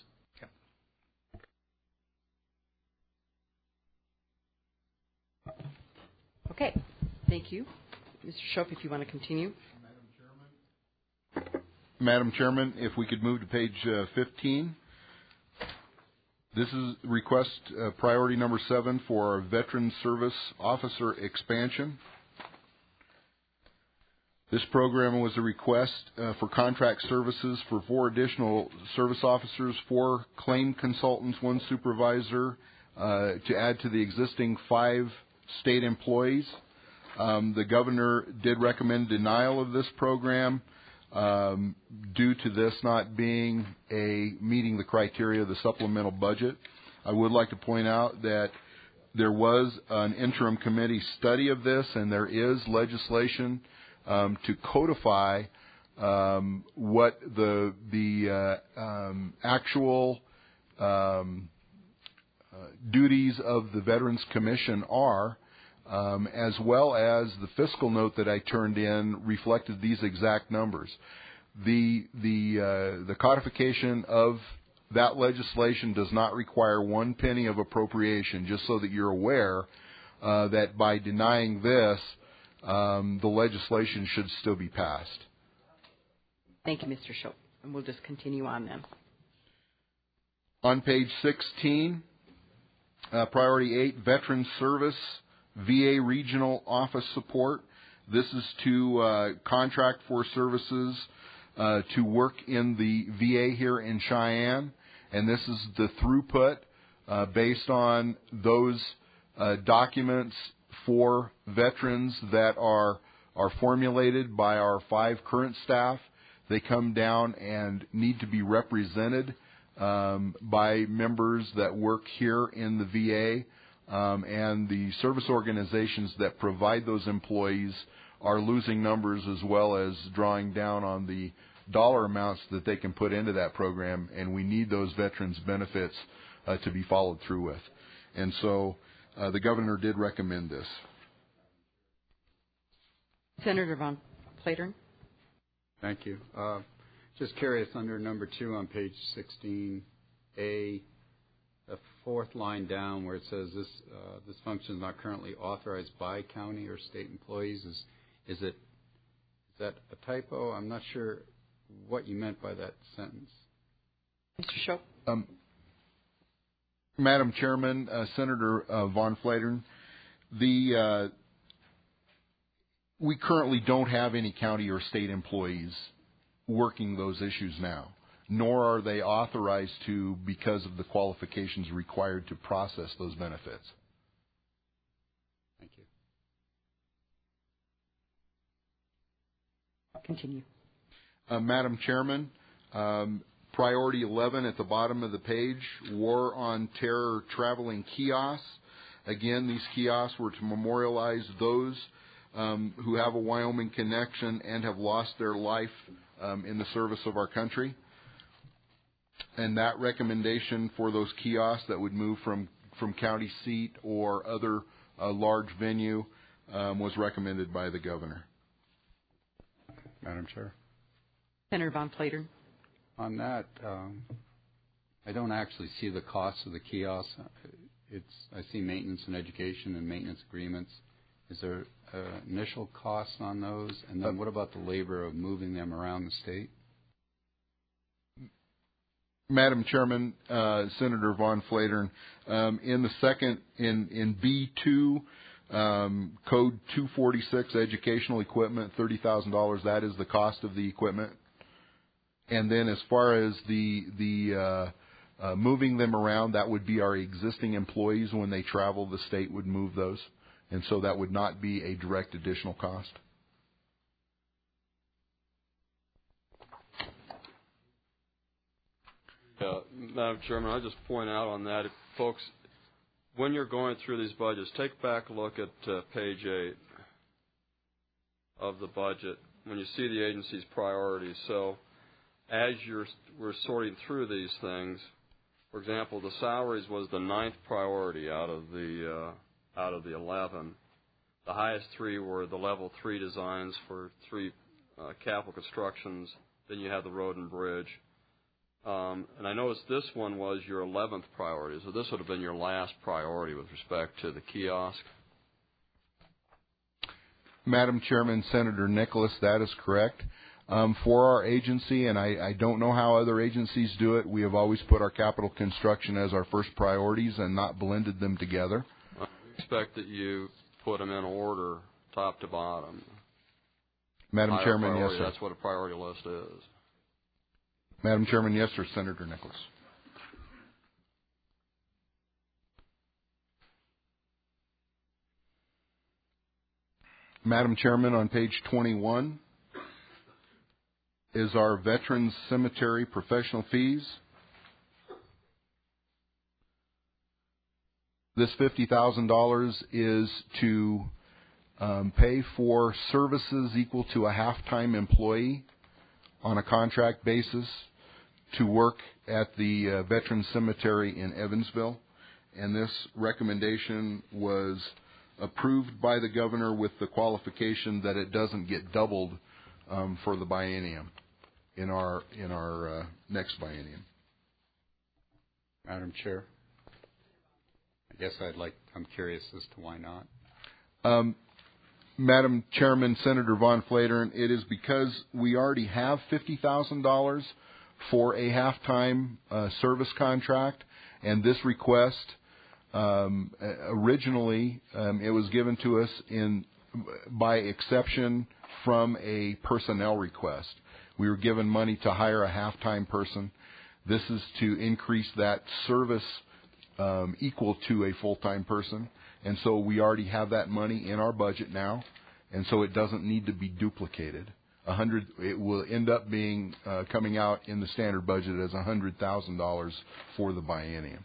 Okay. Thank you. Mister Shope, if you want to continue. Madam Chairman, if we could move to page uh, fifteen. This is request uh, priority number seven for our Veteran Service Officer expansion. This program was a request uh, for contract services for four additional service officers, four claim consultants, one supervisor, uh, to add to the existing five state employees. Um, the governor did recommend denial of this program um, due to this not being a meeting the criteria of the supplemental budget. I would like to point out that there was an interim committee study of this, and there is legislation um, to codify um, what the the uh, um, actual um, Uh, duties of the Veterans Commission are, um, as well as the fiscal note that I turned in reflected these exact numbers. The the uh, the codification of that legislation does not require one penny of appropriation. Just so that you're aware uh, that by denying this, um, the legislation should still be passed. Thank you, Mister Shope, and we'll just continue on then. On page sixteen. Uh, priority eight, Veteran Service, V A Regional Office Support. This is to uh, contract for services uh, to work in the V A here in Cheyenne, and this is the throughput uh, based on those uh, documents for veterans that are are formulated by our five current staff. They come down and need to be represented um, by members that work here in the V A, um, and the service organizations that provide those employees are losing numbers as well as drawing down on the dollar amounts that they can put into that program, and we need those veterans benefits uh, to be followed through with. And so uh, the governor did recommend this. Senator Von Platern. Thank you. Uh, just curious, under number two on page sixteen A, the fourth line down where it says this uh, this function is not currently authorized by county or state employees, is is it is that a typo? I'm not sure what you meant by that sentence. Mister Show. Um, Madam Chairman, uh, Senator uh, Von Flatern, the uh, we currently don't have any county or state employees working those issues now, nor are they authorized to because of the qualifications required to process those benefits. Thank you. Continue. Uh, Madam Chairman, um, priority eleven at the bottom of the page, War on Terror traveling kiosks. Again, these kiosks were to memorialize those um, who have a Wyoming connection and have lost their life um, in the service of our country. And that recommendation for those kiosks that would move from, from county seat or other uh, large venue um, was recommended by the governor. Madam Chair. Senator Von Platern. On that, um, I don't actually see the cost of the kiosks. It's I see maintenance and education and maintenance agreements. Is there uh, initial costs on those? And then what about the labor of moving them around the state? Madam Chairman, uh, Senator Von Flatern, um, in the second, in, in B two, um, Code two forty-six, educational equipment, thirty thousand dollars, that is the cost of the equipment. And then as far as the, the uh, uh, moving them around, that would be our existing employees when they travel, the state would move those. And so that would not be a direct additional cost. Yeah, Madam Chairman, I just point out on that, if folks, when you're going through these budgets, take back a look at uh, page eight of the budget when you see the agency's priorities. So as you're we're sorting through these things, for example, the salaries was the ninth priority out of the uh, out of the eleven. The highest three were the level three designs for three uh, capital constructions. Then you have the road and bridge. Um, and I noticed this one was your eleventh priority, so this would have been your last priority with respect to the kiosk. Madam Chairman, Senator Nicholas, that is correct. Um, for our agency, and I, I don't know how other agencies do it, we have always put our capital construction as our first priorities and not blended them together. I expect that you put them in order, top to bottom. Madam Higher Chairman, priority, yes, sir. That's what a priority list is. Madam Chairman, yes, sir, Senator Nicholas. Madam Chairman, on page twenty-one is our Veterans Cemetery professional fees. This fifty thousand dollars is to um, pay for services equal to a half-time employee on a contract basis to work at the uh, Veterans Cemetery in Evansville. And this recommendation was approved by the governor with the qualification that it doesn't get doubled um, for the biennium in our in our uh, next biennium. Madam Chair, I guess I'd like. I'm curious as to why not. Um, Madam Chairman, Senator Von Flatern, it is because we already have fifty thousand dollars for a half-time uh, service contract, and this request um, originally um, it was given to us in by exception from a personnel request. We were given money to hire a half-time person. This is to increase that service um, equal to a full-time person. And so we already have that money in our budget now, and so it doesn't need to be duplicated. a hundred. It will end up being uh, coming out in the standard budget as a hundred thousand dollars for the biennium.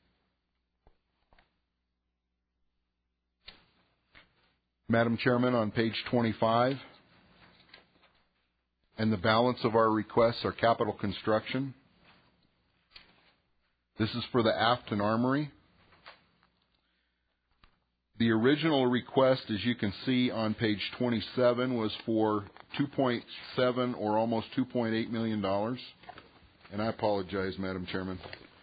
Madam Chairman, on page twenty-five, and the balance of our requests are capital construction. This is for the Afton Armory. The original request, as you can see on page twenty-seven, was for two point seven or almost two point eight million dollars. And I apologize, Madam Chairman.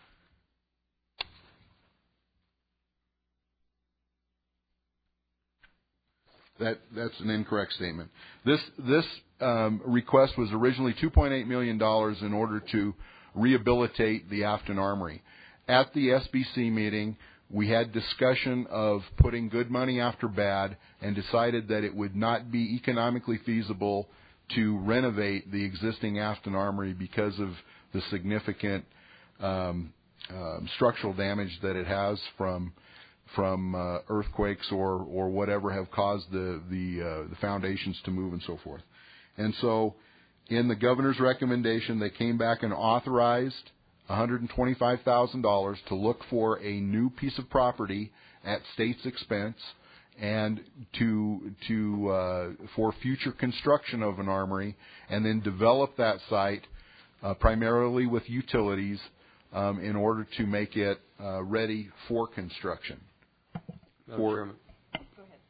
That, that's an incorrect statement. This, this um, request was originally two point eight million dollars in order to rehabilitate the Afton Armory. At the S B C meeting, we had discussion of putting good money after bad and decided that it would not be economically feasible to renovate the existing Afton Armory because of the significant um, uh, structural damage that it has from from uh, earthquakes or, or whatever have caused the the, uh, the foundations to move and so forth. And so in the governor's recommendation, they came back and authorized one hundred twenty-five thousand dollars to look for a new piece of property at state's expense and to to uh, for future construction of an armory, and then develop that site uh, primarily with utilities um, in order to make it uh, ready for construction. Madam For, Chairman. Go ahead.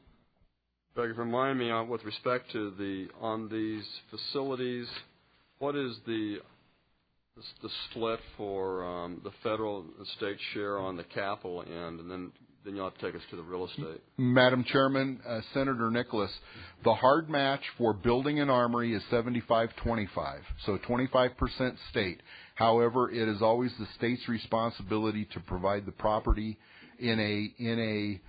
If I could remind me on with respect to the on these facilities, what is the the, the split for um, the federal and state share on the capital end, and then then you'll have to take us to the real estate. Madam Chairman, uh, Senator Nicholas, the hard match for building an armory is seventy-five twenty-five, so twenty-five percent state. However, it is always the state's responsibility to provide the property in a in a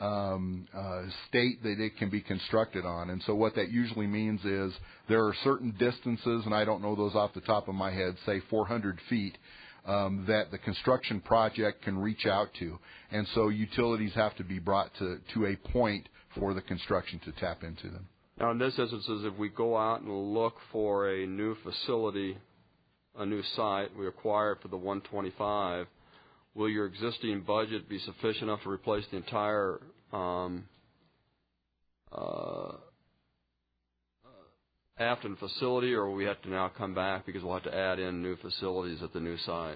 um, uh, state that it can be constructed on. And so what that usually means is there are certain distances, and I don't know those off the top of my head, say four hundred feet, um, that the construction project can reach out to. And so utilities have to be brought to, to a point for the construction to tap into them. Now, in this instance, if we go out and look for a new facility, a new site, we acquire it for the one twenty-five, will your existing budget be sufficient enough to replace the entire um, uh, Afton facility, or will we have to now come back because we'll have to add in new facilities at the new site?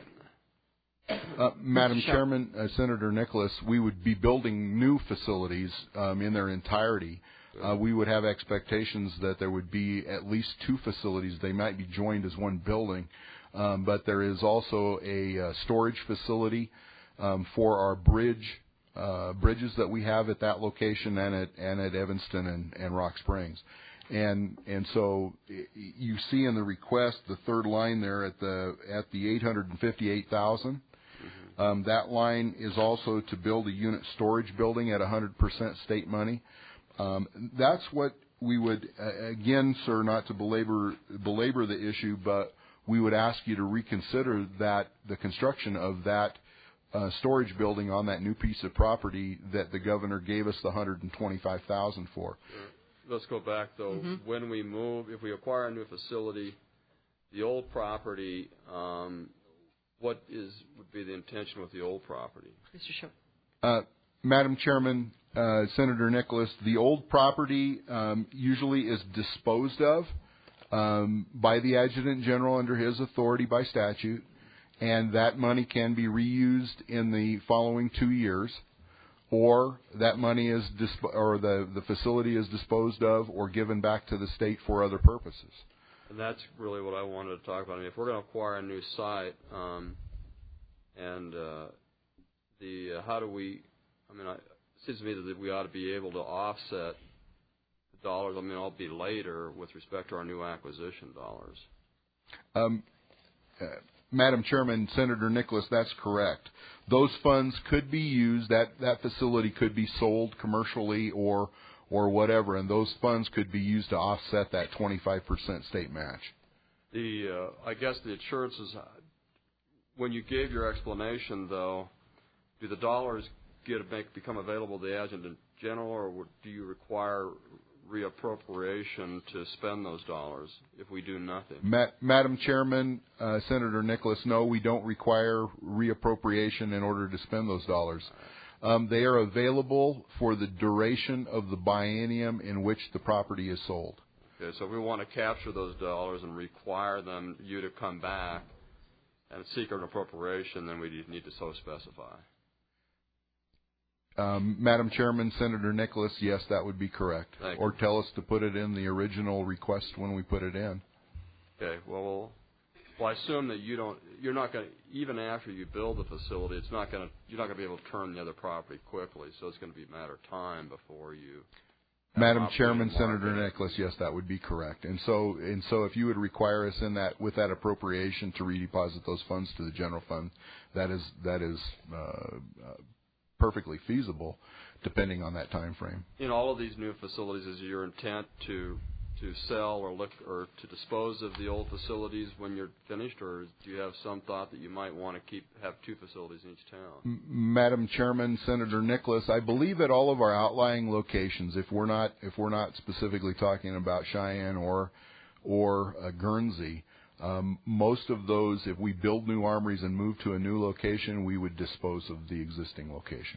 Uh, Madam Chairman, uh, Senator Nicholas, we would be building new facilities um, in their entirety. Uh, we would have expectations that there would be at least two facilities. They might be joined as one building. Um, but there is also a uh, storage facility um, for our bridge uh, bridges that we have at that location and at and at Evanston and, and Rock Springs, and and so you see in the request the third line there at the at the eight hundred fifty-eight thousand. Mm-hmm. Um, that line is also to build a unit storage building at one hundred percent state money. Um, that's what we would uh, again, sir, not to belabor belabor the issue, but we would ask you to reconsider that the construction of that uh, storage building on that new piece of property that the governor gave us the one hundred twenty-five thousand dollars for. Sure. Let's go back though. Mm-hmm. When we move, if we acquire a new facility, the old property, um, what is would be the intention with the old property? Mister Shaw. Uh, Madam Chairman, uh, Senator Nicholas, the old property um, usually is disposed of Um, by the Adjutant General under his authority by statute, and that money can be reused in the following two years, or that money is disp- or the, the facility is disposed of or given back to the state for other purposes. And that's really what I wanted to talk about. I mean, if we're going to acquire a new site, um, and uh, the uh, how do we? I mean, I, it seems to me that we ought to be able to offset dollars, I mean, I'll be later with respect to our new acquisition dollars. Um, uh, Madam Chairman, Senator Nicholas, that's correct. Those funds could be used, that, that facility could be sold commercially or or whatever, and those funds could be used to offset that twenty-five percent state match. The uh, I guess the assurances, when you gave your explanation, though, do the dollars get make, become available to the Adjutant General, or do you require reappropriation to spend those dollars if we do nothing? Ma- Madam Chairman, uh, Senator Nicholas, no, we don't require reappropriation in order to spend those dollars. Um, they are available for the duration of the biennium in which the property is sold. Okay, so if we want to capture those dollars and require them, you to come back and seek an appropriation, then we need to so specify. Um, Madam Chairman, Senator Nicholas, yes, that would be correct. Thank or you. tell us to put it in the original request when we put it in. Okay, well, well, I assume that you don't, you're not going to, even after you build the facility, it's not going to, you're not going to be able to turn the other property quickly, so it's going to be a matter of time before you. Madam Chairman, Senator Nicholas, yes, that would be correct. And so, and so, if you would require us in that with that appropriation to redeposit those funds to the general fund, that is that is uh, uh, perfectly feasible, depending on that time frame. In all of these new facilities, is your intent to to sell or look or to dispose of the old facilities when you're finished, or do you have some thought that you might want to keep have two facilities in each town? M- Madam Chairman, Senator Nicholas, I believe at all of our outlying locations, if we're not if we're not specifically talking about Cheyenne or or uh, Guernsey, um, most of those, if we build new armories and move to a new location, we would dispose of the existing location.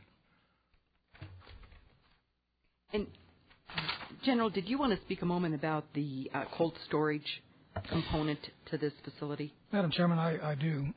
And General, did you want to speak a moment about the uh, cold storage component to this facility? Madam Chairman, I, I do.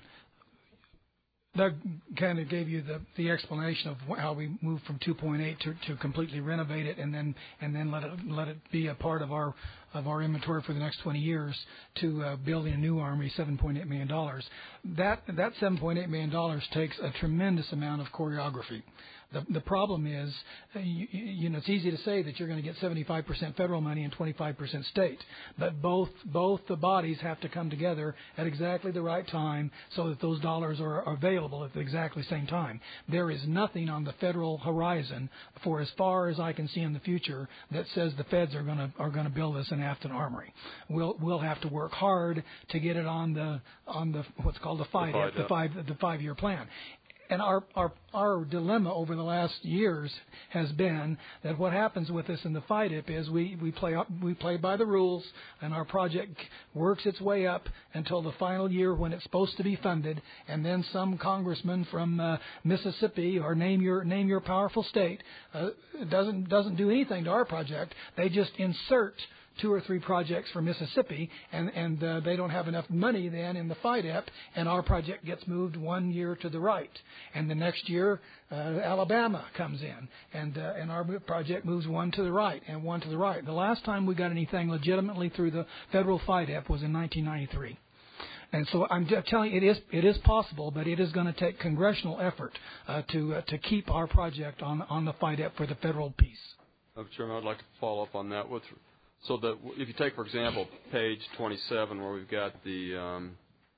Doug kind of gave you the, the explanation of how we moved from two point eight to, to completely renovate it and then and then let it let it be a part of our of our inventory for the next twenty years to uh, building a new armory, seven point eight million dollars. That that seven point eight million dollars takes a tremendous amount of choreography. The, the problem is, uh, you, you know, it's easy to say that you're going to get seventy-five percent federal money and twenty-five percent state, but both both the bodies have to come together at exactly the right time so that those dollars are available at the exactly same time. There is nothing on the federal horizon for as far as I can see in the future that says the feds are going to are going to build us an Afton Armory. We'll we'll have to work hard to get it on the on the what's called the five the five the five year plan. And our, our our dilemma over the last years has been that what happens with us in the F I D I P is we, we play up, we play by the rules, and our project works its way up until the final year when it's supposed to be funded, and then some congressman from uh, Mississippi or name your name your powerful state uh, doesn't doesn't do anything to our project. They just insert two or three projects for Mississippi, and, and uh, they don't have enough money then in the F I D I P, and our project gets moved one year to the right. And the next year, uh, Alabama comes in, and uh, and our project moves one to the right and one to the right. The last time we got anything legitimately through the federal F I D I P was in nineteen ninety-three. And so I'm just telling you, it is it is possible, but it is going to take congressional effort uh, to uh, to keep our project on on the F I D I P for the federal piece. Mister Chairman, I'd like to follow up on that with. So that if you take, for example, page twenty-seven, where we've got the um,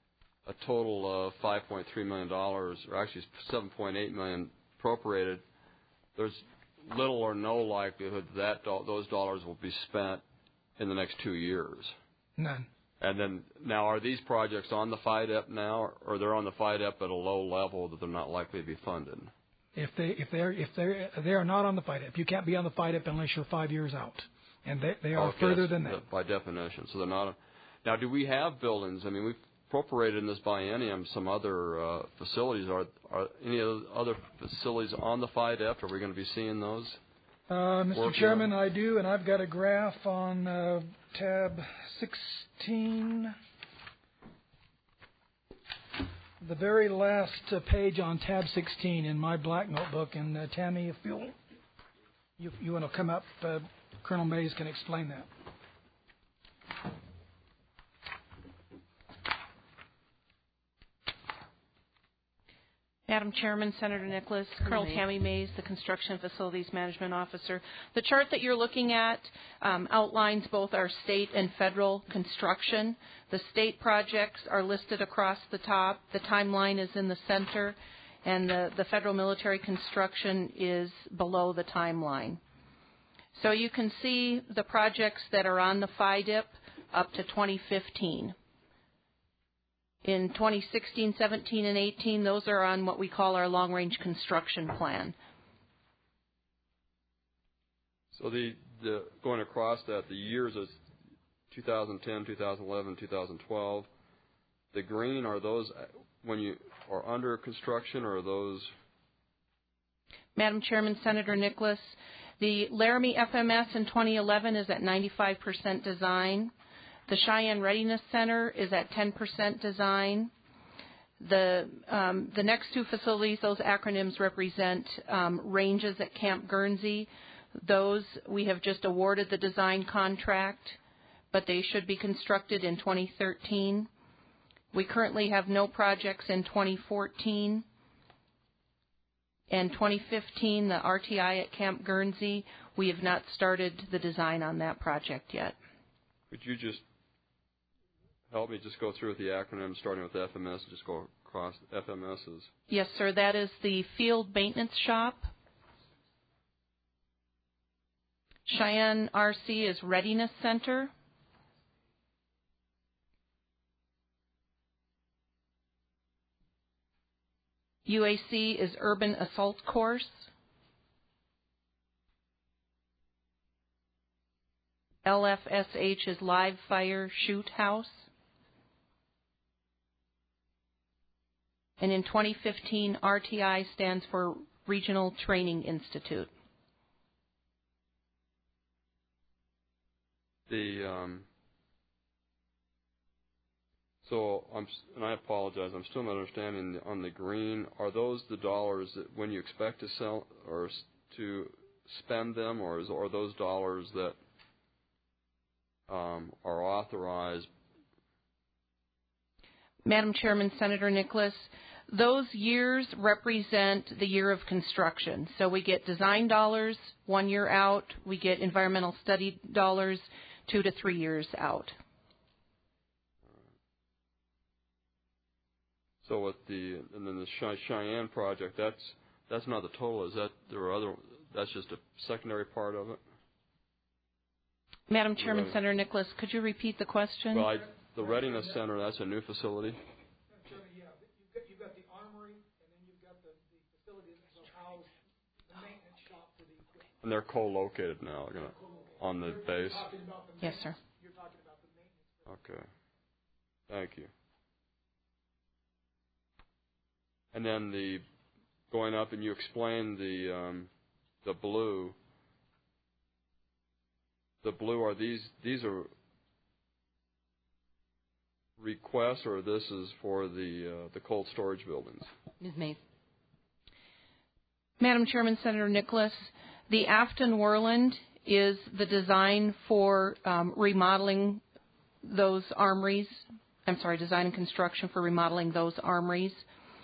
a total of five point three million dollars, or actually seven point eight million dollars appropriated, there's little or no likelihood that do- those dollars will be spent in the next two years. None. And then now, are these projects on the F I D I P now, or they're on the F I D I P at a low level that they're not likely to be funded? If they if they're if they they are not on the F I D I P, you can't be on the F I D I P unless you're five years out. And they, they are okay, further than that. By definition. So they're not. Now, do we have buildings? I mean, we've appropriated in this biennium some other uh, facilities. Are, are any other facilities on the F I D I P? Are we going to be seeing those? Uh, Mister Chairman, I do, and I've got a graph on uh, tab sixteen. The very last uh, page on tab sixteen in my black notebook. And uh, Tammy, if you'll, you, you want to come up, uh, Colonel Mays can explain that. Madam Chairman, Senator Nicholas, Colonel Tammy Mays, the Construction Facilities Management Officer. The chart that you're looking at um, outlines both our state and federal construction. The state projects are listed across the top. The timeline is in the center, and the, the federal military construction is below the timeline. So you can see the projects that are on the F I D I P up to twenty fifteen. In twenty sixteen, seventeen, and eighteen, those are on what we call our long-range construction plan. So the the going across that, the years is two thousand ten, two thousand eleven, two thousand twelve. The green, are those when you are under construction, or are those? Madam Chairman, Senator Nicholas, the Laramie F M S in twenty eleven is at ninety-five percent design. The Cheyenne Readiness Center is at ten percent design. The um, the next two facilities, those acronyms represent um, ranges at Camp Guernsey. Those we have just awarded the design contract, but they should be constructed in twenty thirteen. We currently have no projects in twenty fourteen. And twenty fifteen, the R T I at Camp Guernsey, we have not started the design on that project yet. Could you just help me just go through with the acronyms, starting with F M S, just go across F M S's? Yes, sir. That is the Field Maintenance Shop. Cheyenne R C is Readiness Center. U A C is Urban Assault Course. L F S H is Live Fire Shoot House. And in twenty fifteen, R T I stands for Regional Training Institute. The um, so I'm, and I apologize, I'm still not understanding on the green. Are those the dollars that when you expect to sell or to spend them, or is, are those dollars that um, are authorized? Madam Chairman, Senator Nicholas, those years represent the year of construction. So we get design dollars one year out. We get environmental study dollars two to three years out. So with the and then the Cheyenne project, that's that's not the total. Is that there are other? That's just a secondary part of it. Madam Chairman, right. Senator Nicholas, could you repeat the question? Well, I, the Readiness Center, that's a new facility. Chairman, yeah, you've got, you've got the armory, and then you've got the, the facility that will house the maintenance shop for the equipment. And they're co-located now, gonna, on the base. Yes, sir. You're talking about the maintenance. Okay. Thank you. And then the going up, and you explained the um, the blue. The blue are these these are requests, or this is for the uh, the cold storage buildings? Miz Mays. Madam Chairman, Senator Nicholas, the Afton Worland is the design for um, remodeling those armories. I'm sorry, design and construction for remodeling those armories.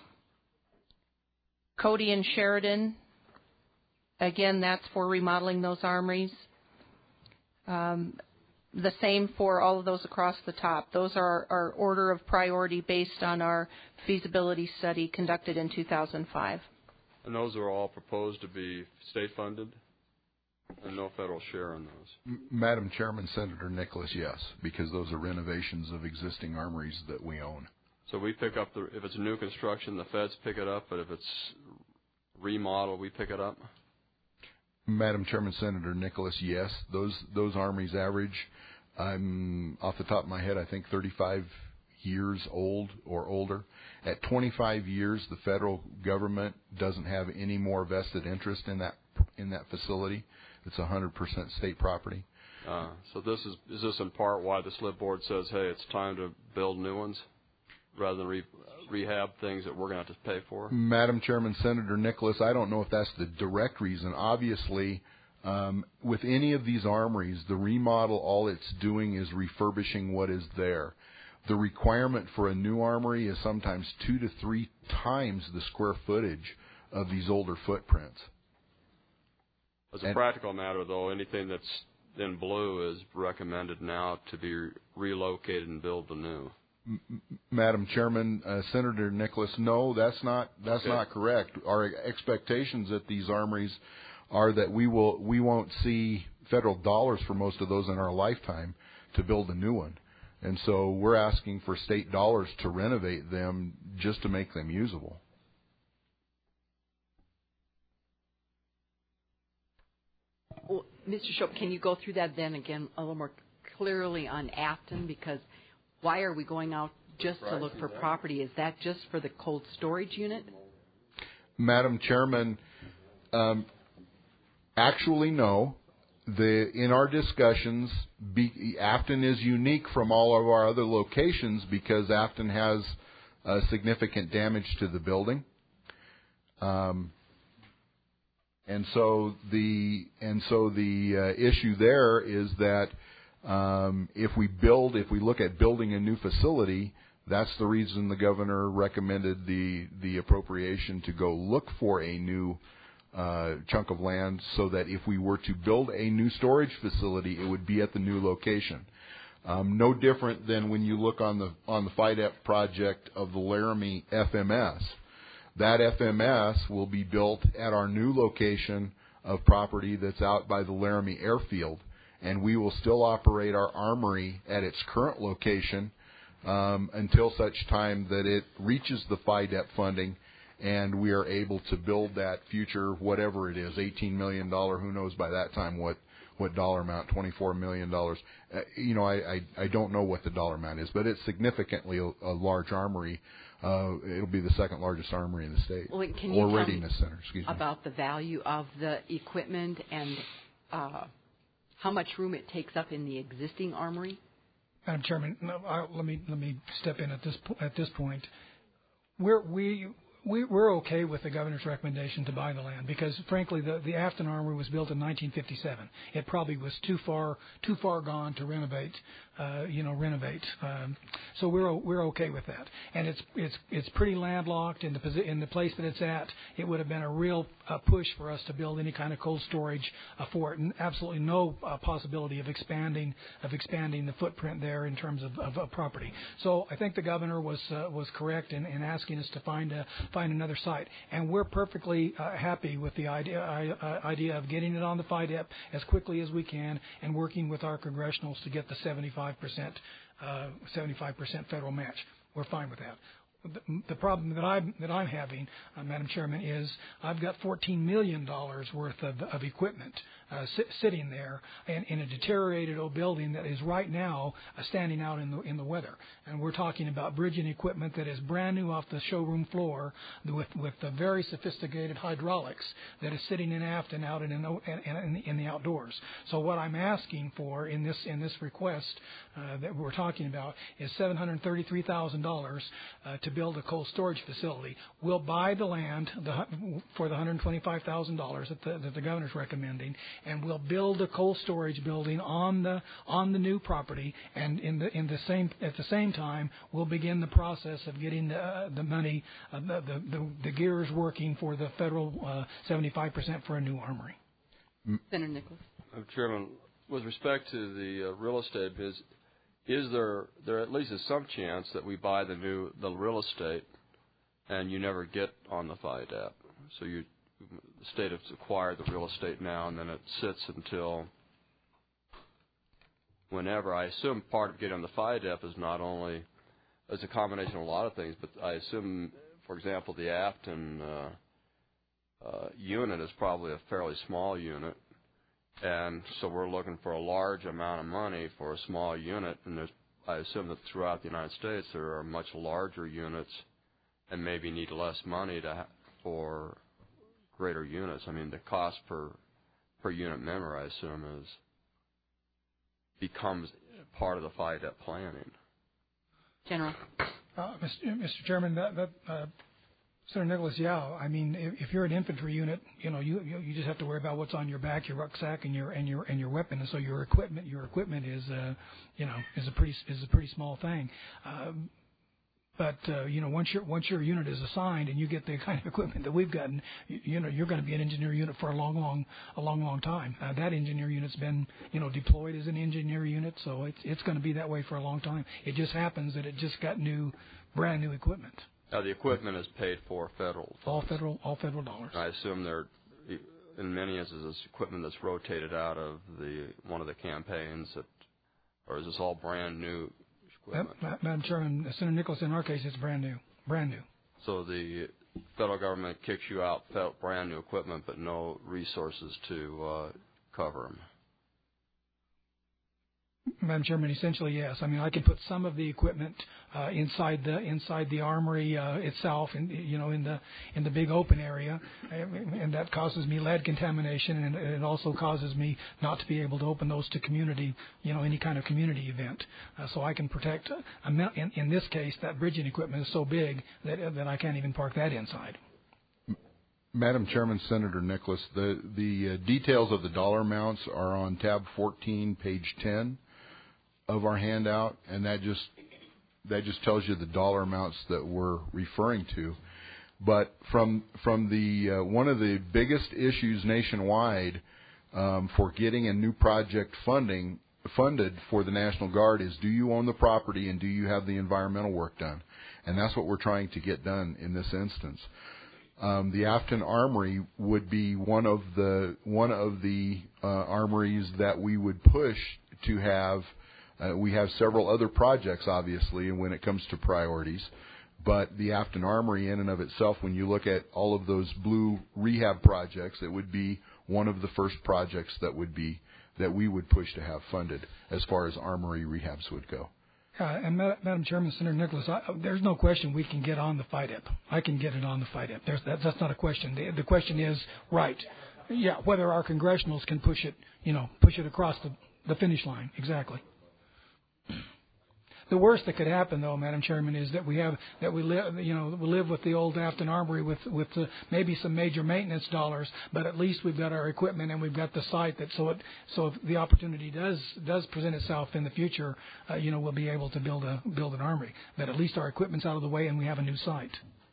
Cody and Sheridan, again, that's for remodeling those armories. Um, the same for all of those across the top. Those are our order of priority based on our feasibility study conducted in two thousand five. And those are all proposed to be state funded, and no federal share in those. M- Madam Chairman, Senator Nicholas, yes, because those are renovations of existing armories that we own. So we pick up the, if it's new construction, the feds pick it up, but if it's remodel, we pick it up? Madam Chairman, Senator Nicholas, yes. Those those armories average, I'm off the top of my head, I think thirty-five years old or older. At twenty-five years, the federal government doesn't have any more vested interest in that in that facility. It's one hundred percent state property. Uh, so this is is this in part why the SLIP board says, hey, it's time to build new ones, rather than re- rehab things that we're going to have to pay for? Madam Chairman, Senator Nicholas, I don't know if that's the direct reason. Obviously, um, with any of these armories, the remodel, all it's doing is refurbishing what is there. The requirement for a new armory is sometimes two to three times the square footage of these older footprints. As a and, practical matter, though, anything that's in blue is recommended now to be relocated and built anew. Madam Chairman, uh, Senator Nicholas, no, that's not that's okay. not correct. Our expectations at these armories are that we will we won't see federal dollars for most of those in our lifetime to build a new one, and so we're asking for state dollars to renovate them just to make them usable. Well, Mister Shope, can you go through that then again a little more clearly on Afton? Because why are we going out just to look for property? Is that just for the cold storage unit? Madam Chairman, um, actually no. The, in our discussions, be, Afton is unique from all of our other locations because Afton has uh, significant damage to the building. Um, and so the and so the uh, issue there is that um, if we build, if we look at building a new facility, that's the reason the governor recommended the the appropriation to go look for a new uh, chunk of land, so that if we were to build a new storage facility, it would be at the new location. Um, no different than when you look on the on the F I D E P project of the Laramie F M S. That F M S will be built at our new location of property that's out by the Laramie Airfield, and we will still operate our armory at its current location um, until such time that it reaches the F I D E P funding and we are able to build that future, whatever it is, eighteen million dollars, who knows by that time what, what dollar amount, twenty-four million dollars. Uh, you know, I, I, I don't know what the dollar amount is, but it's significantly a, a large armory. Uh, it'll be the second largest armory in the state, well, can you or tell readiness me center, excuse me. About the value of the equipment and uh, how much room it takes up in the existing armory? Madam Chairman, no, I, let me let me step in at this at this point. We're, we we we're okay with the governor's recommendation to buy the land because, frankly, the the Afton Armory was built in nineteen fifty-seven. It probably was too far too far gone to renovate. Uh, you know, renovate. Um, so we're we're okay with that, and it's it's it's pretty landlocked in the posi- in the place that it's at. It would have been a real uh, push for us to build any kind of cold storage uh, for it, and absolutely no uh, possibility of expanding of expanding the footprint there in terms of, of, of property. So I think the governor was uh, was correct in, in asking us to find a, find another site, and we're perfectly uh, happy with the idea uh, idea of getting it on the F I D E P as quickly as we can, and working with our congressionals to get the seventy-five percent uh, seventy-five percent federal match. We're fine with that. The, the problem that I'm that I'm having, uh, Madam Chairman, is I've got fourteen million dollars worth of, of equipment uh, sit, sitting there in, in a deteriorated old building that is right now uh, standing out in the in the weather. And we're talking about bridging equipment that is brand new off the showroom floor with with the very sophisticated hydraulics that is sitting in Afton out in in, in, in the outdoors. So what I'm asking for in this in this request uh, that we're talking about is seven hundred thirty-three thousand dollars uh, to build a cold storage facility. We'll buy the land the, for the one hundred twenty-five thousand dollars that the, that the governor's recommending, and we'll build a cold storage building on the on the new property. And in the in the same at the same time, we'll begin the process of getting the, uh, the money, uh, the, the the gears working for the federal uh, seventy-five percent for a new armory. Senator Nicholas. Uh, Chairman, with respect to the uh, real estate, is is there there at least is some chance that we buy the new the real estate and you never get on the F I D E P? So you the state has acquired the real estate now, and then it sits until whenever. I assume part of getting on the F I D E P is not only it's a combination of a lot of things, but I assume, for example, the Afton uh, uh, unit is probably a fairly small unit. And so we're looking for a large amount of money for a small unit, and there's, I assume that throughout the United States there are much larger units and maybe need less money to ha- for greater units. I mean, the cost per per unit member, I assume, is becomes part of the F I D E P planning. General. Uh, Mister Mister Chairman, that, that uh, Senator Nicholas, yeah. I mean, if, if you're an infantry unit, you know, you, you you just have to worry about what's on your back, your rucksack, and your and your and your weapon. And so your equipment, your equipment is, uh, you know, is a pretty is a pretty small thing. Um, but uh, you know, once your once your unit is assigned and you get the kind of equipment that we've gotten, you, you know, you're going to be an engineer unit for a long, long, a long, long time. Uh, that engineer unit's been, you know, deployed as an engineer unit, so it's it's going to be that way for a long time. It just happens that it just got new, brand new equipment. Now, the equipment is paid for federal funds. All federal, all federal dollars. I assume there, in many instances, equipment that's rotated out of the one of the campaigns, that, or is this all brand new equipment? Ma- Madam Chairman, Senator Nicholas, in our case, it's brand new, brand new. So the federal government kicks you out brand new equipment, but no resources to uh, cover them? Madam Chairman, essentially yes. I mean, I can put some of the equipment uh, inside the inside the armory uh, itself, in, you know, in the in the big open area, and that causes me lead contamination, and it also causes me not to be able to open those to community, you know, any kind of community event. Uh, so I can protect. Uh, in, in this case, that bridging equipment is so big that that I can't even park that inside. Madam Chairman, Senator Nicholas, the the uh, details of the dollar amounts are on tab fourteen, page ten. Of our handout, and that just that just tells you the dollar amounts that we're referring to. But from from the uh, one of the biggest issues nationwide um, for getting a new project funding funded for the National Guard is, do you own the property and do you have the environmental work done? And that's what we're trying to get done in this instance. Um, the Afton Armory would be one of the one of the uh, armories that we would push to have. Uh, we have several other projects, obviously, when it comes to priorities. But the Afton Armory in and of itself, when you look at all of those blue rehab projects, it would be one of the first projects that would be that we would push to have funded as far as armory rehabs would go. Uh, and Madam Chairman, Senator Nicholas, I, there's no question we can get on the F I D E P. I can get it on the F I D E P. There's, that, that's not a question. The, the question is, right, yeah, whether our congressionals can push it, you know, push it across the, the finish line. Exactly. The worst that could happen, though, Madam Chairman, is that we have that we live, you know, we live with the old Afton Armory with with uh, maybe some major maintenance dollars, but at least we've got our equipment and we've got the site that so it so if the opportunity does does present itself in the future, uh, you know, we'll be able to build a build an armory. But at least our equipment's out of the way and we have a new site.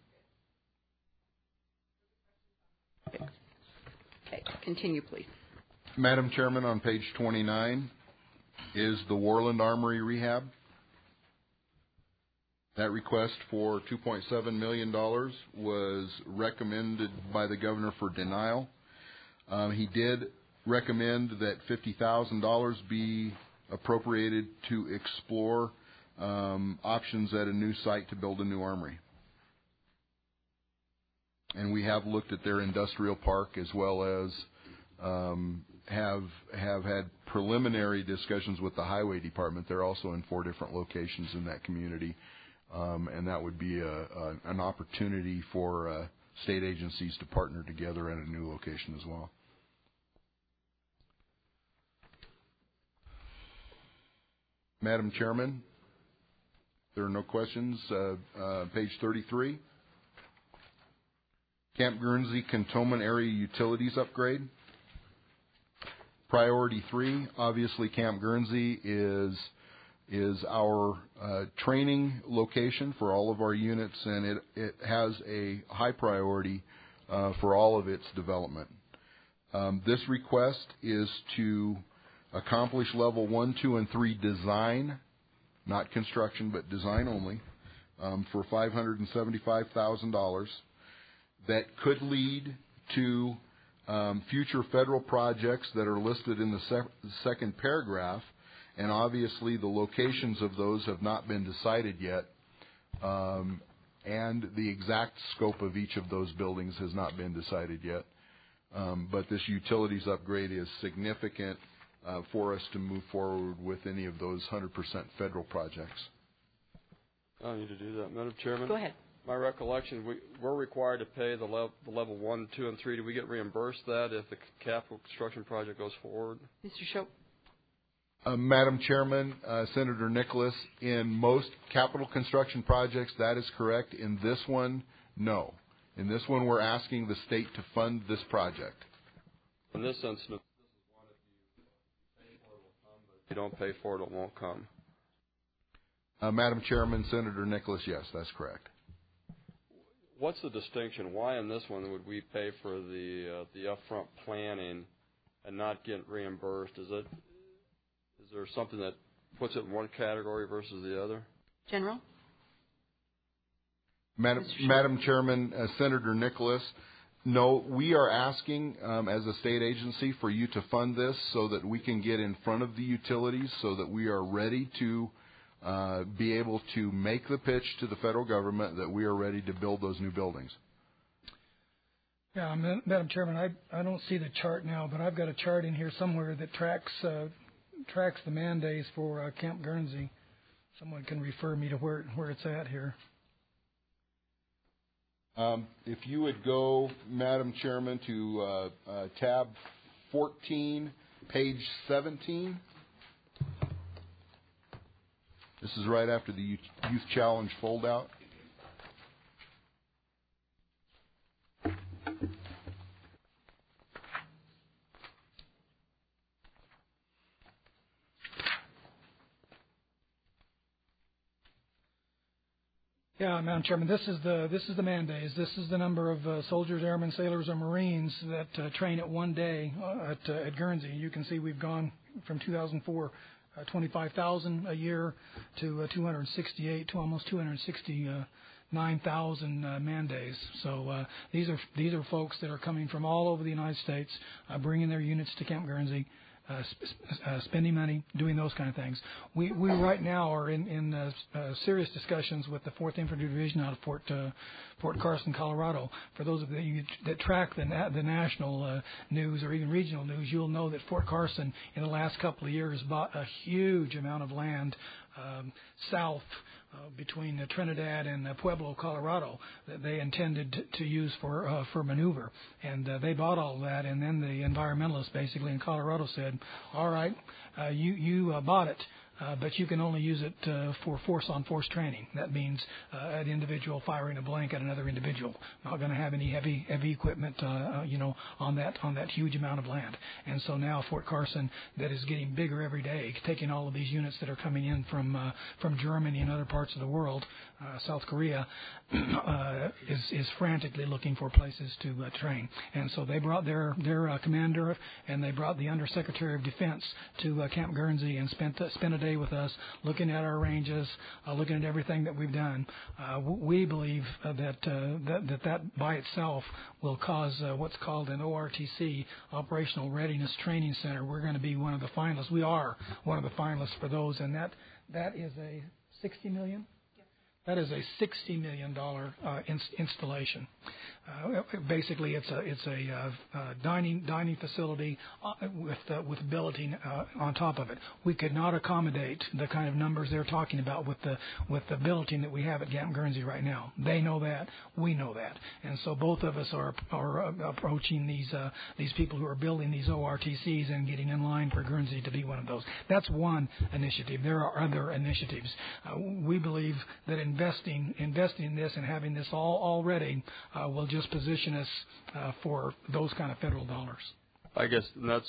Okay, continue, please. Madam Chairman, on page twenty-nine is the Worland Armory rehab. That request for two point seven million dollars was recommended by the governor for denial. Um, he did recommend that fifty thousand dollars be appropriated to explore um, options at a new site to build a new armory. And we have looked at their industrial park as well as um, have have had preliminary discussions with the highway department. They're also in four different locations in that community. Um, and that would be a, a, an opportunity for uh, state agencies to partner together at a new location as well. Madam Chairman, there are no questions. Uh, uh, page thirty-three. Camp Guernsey Cantonment Area Utilities Upgrade. Priority three, obviously Camp Guernsey is is our uh, training location for all of our units, and it, it has a high priority uh, for all of its development. Um, this request is to accomplish level one, two, and three design, not construction, but design only, um, for five hundred seventy-five thousand dollars. That could lead to um, future federal projects that are listed in the sec- second paragraph. And obviously, the locations of those have not been decided yet, um, and the exact scope of each of those buildings has not been decided yet. Um, but this utilities upgrade is significant uh, for us to move forward with any of those one hundred percent federal projects. I don't need to do that, Madam Chairman. Go ahead. My recollection, we, we're required to pay the, level, the level one, two, and three. Do we get reimbursed that if the capital construction project goes forward? Mister Shope. Uh, Madam Chairman, uh, Senator Nicholas, in most capital construction projects, that is correct. In this one, no. In this one, we're asking the state to fund this project. In this instance, this is one if you pay for it, it will come, but if you don't pay for it, it won't come. Uh, Madam Chairman, Senator Nicholas, yes, that's correct. What's the distinction? Why in this one would we pay for the uh, the upfront planning and not get reimbursed? Is it is there something that puts it in one category versus the other? General? Madam, Madam Chairman, uh, Senator Nicholas, no, we are asking um, as a state agency for you to fund this so that we can get in front of the utilities so that we are ready to uh, be able to make the pitch to the federal government that we are ready to build those new buildings. Yeah, Ma- Madam Chairman, I I don't see the chart now, but I've got a chart in here somewhere that tracks uh, tracks the man days for uh, Camp Guernsey. Someone can refer me to where where it's at here. Um, if you would go, Madam Chairman, to uh, uh, tab fourteen, page seventeen. This is right after the Youth Challenge foldout. Yeah, Madam Chairman, this is the this is the man days. This is the number of uh, soldiers, airmen, sailors, or Marines that uh, train at one day uh, at, uh, at Guernsey. You can see we've gone from two thousand four, uh, twenty-five thousand a year to uh, two hundred sixty-eight to almost two hundred sixty-nine thousand uh, man days. So uh, these are these are folks that are coming from all over the United States, uh, bringing their units to Camp Guernsey. Uh, sp- uh, spending money, doing those kind of things. We we right now are in in uh, uh, serious discussions with the fourth Infantry Division out of Fort uh, Fort Carson, Colorado. For those of you that track the na- the national uh, news or even regional news, you'll know that Fort Carson in the last couple of years bought a huge amount of land um, south. Uh, between uh, Trinidad and uh, Pueblo, Colorado, that they intended to, to use for uh, for maneuver, and uh, they bought all of that. And then the environmentalists, basically in Colorado, said, "All right, uh, you you uh, bought it, uh, but you can only use it uh, for force-on-force training. That means uh, an individual firing a blank at another individual. Not going to have any heavy heavy equipment, uh, uh, you know, on that on that huge amount of land." And so now Fort Carson, that is getting bigger every day, taking all of these units that are coming in from uh, from Germany and other parts of the world, uh, South Korea, uh, is is frantically looking for places to uh, train. And so they brought their their uh, commander and they brought the Undersecretary of Defense to uh, Camp Guernsey and spent uh, spent a day with us, looking at our ranges, uh, looking at everything that we've done. Uh, we believe uh, that, uh, that that that by itself will cause uh, what's called an O R T C, Operational Readiness Training Center. We're going to be one of the finalists. We are one of the finalists for those, and that that is a sixty million. That is a sixty million dollars uh, in, installation. Uh, basically, it's a it's a uh, uh, dining dining facility uh, with uh, with billeting uh, on top of it. We could not accommodate the kind of numbers they're talking about with the with the billeting that we have at Camp Guernsey right now. They know that, we know that, and so both of us are are uh, approaching these uh, these people who are building these O R T Cs and getting in line for Guernsey to be one of those. That's one initiative. There are other initiatives. Uh, we believe that investing investing in this and having this all already uh, will just position us uh, for those kind of federal dollars. I guess that's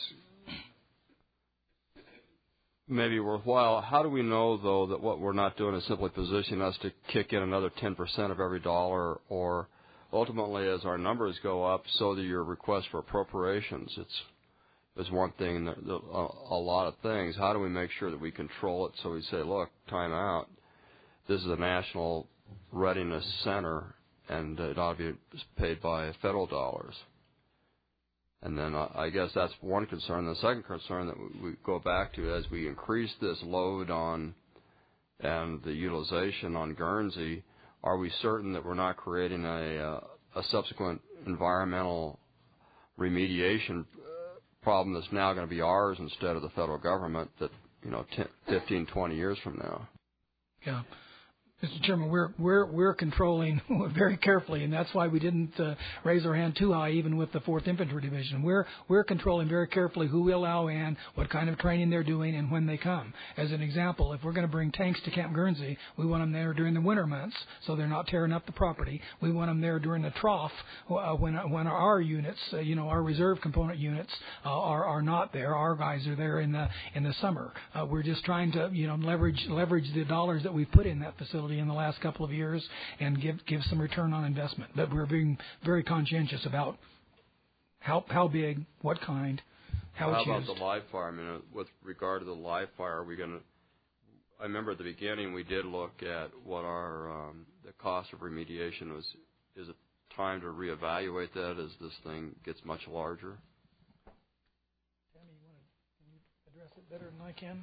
maybe worthwhile. How do we know, though, that what we're not doing is simply positioning us to kick in another ten percent of every dollar, or ultimately as our numbers go up, so that your request for appropriations, it's is one thing, that, that, a, a lot of things. How do we make sure that we control it so we say, look, time out, this is a national readiness center, and it ought to be paid by federal dollars. And then uh, I guess that's one concern. The second concern that we, we go back to, as we increase this load on and the utilization on Guernsey, are we certain that we're not creating a, uh, a subsequent environmental remediation problem that's now going to be ours instead of the federal government, that, you know, ten, fifteen, twenty years from now? Yeah. Mister Chairman, we're we're we're controlling very carefully, and that's why we didn't uh, raise our hand too high, even with the fourth Infantry Division. We're we're controlling very carefully who we allow in, what kind of training they're doing, and when they come. As an example, if we're going to bring tanks to Camp Guernsey, we want them there during the winter months, so they're not tearing up the property. We want them there during the trough, uh, when when our units, uh, you know, our reserve component units, uh, are are not there. Our guys are there in the in the summer. Uh, we're just trying to, you know, leverage leverage the dollars that we put in that facility in the last couple of years and give give some return on investment. But we're being very conscientious about how how big, what kind, how, how it's about used. the live fire? I mean, with regard to the live fire, are we going to? I remember at the beginning we did look at what our um, the cost of remediation was. Is it time to reevaluate that as this thing gets much larger? Tammy, you want to can you address it better than I can?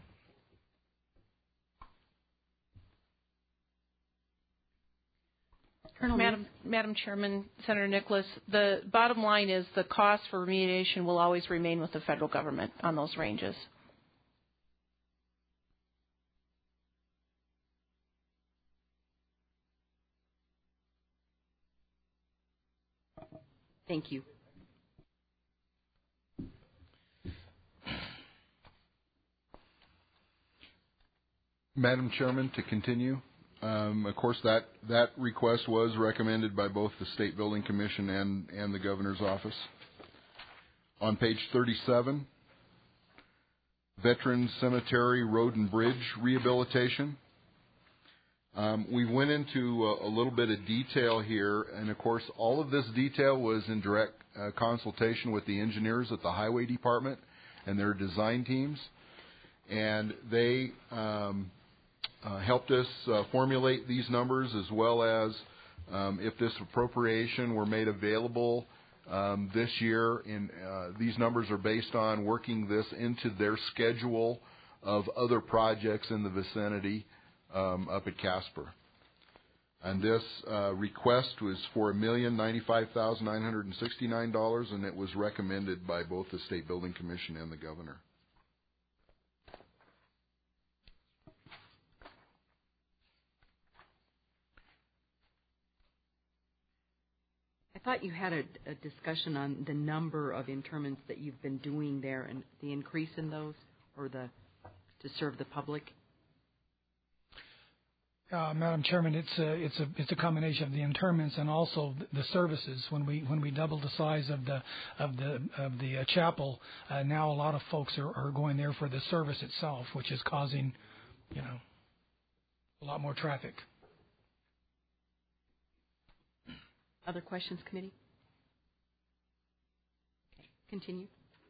Madam, Madam Chairman, Senator Nicholas, the bottom line is the cost for remediation will always remain with the federal government on those ranges. Thank you. Madam Chairman, to continue, um, of course that, that request was recommended by both the State Building Commission and, and the Governor's Office. On page thirty-seven, Veterans Cemetery Road and Bridge Rehabilitation. Um, we went into a, a little bit of detail here, and of course all of this detail was in direct uh, consultation with the engineers at the Highway Department and their design teams, and they um, uh, helped us uh, formulate these numbers, as well as um, if this appropriation were made available um, this year. In, uh, these numbers are based on working this into their schedule of other projects in the vicinity Um, up at Casper. And this uh, request was for one million ninety-five thousand nine hundred sixty-nine dollars, and it was recommended by both the State Building Commission and the Governor. I thought you had a, a discussion on the number of interments that you've been doing there and the increase in those, or the to serve the public. Uh, Madam Chairman, it's a, it's a it's a combination of the interments and also the services. When we when we doubled the size of the of the of the uh, chapel, uh, now a lot of folks are, are going there for the service itself, which is causing, you know, a lot more traffic. Other questions, committee? Okay, continue.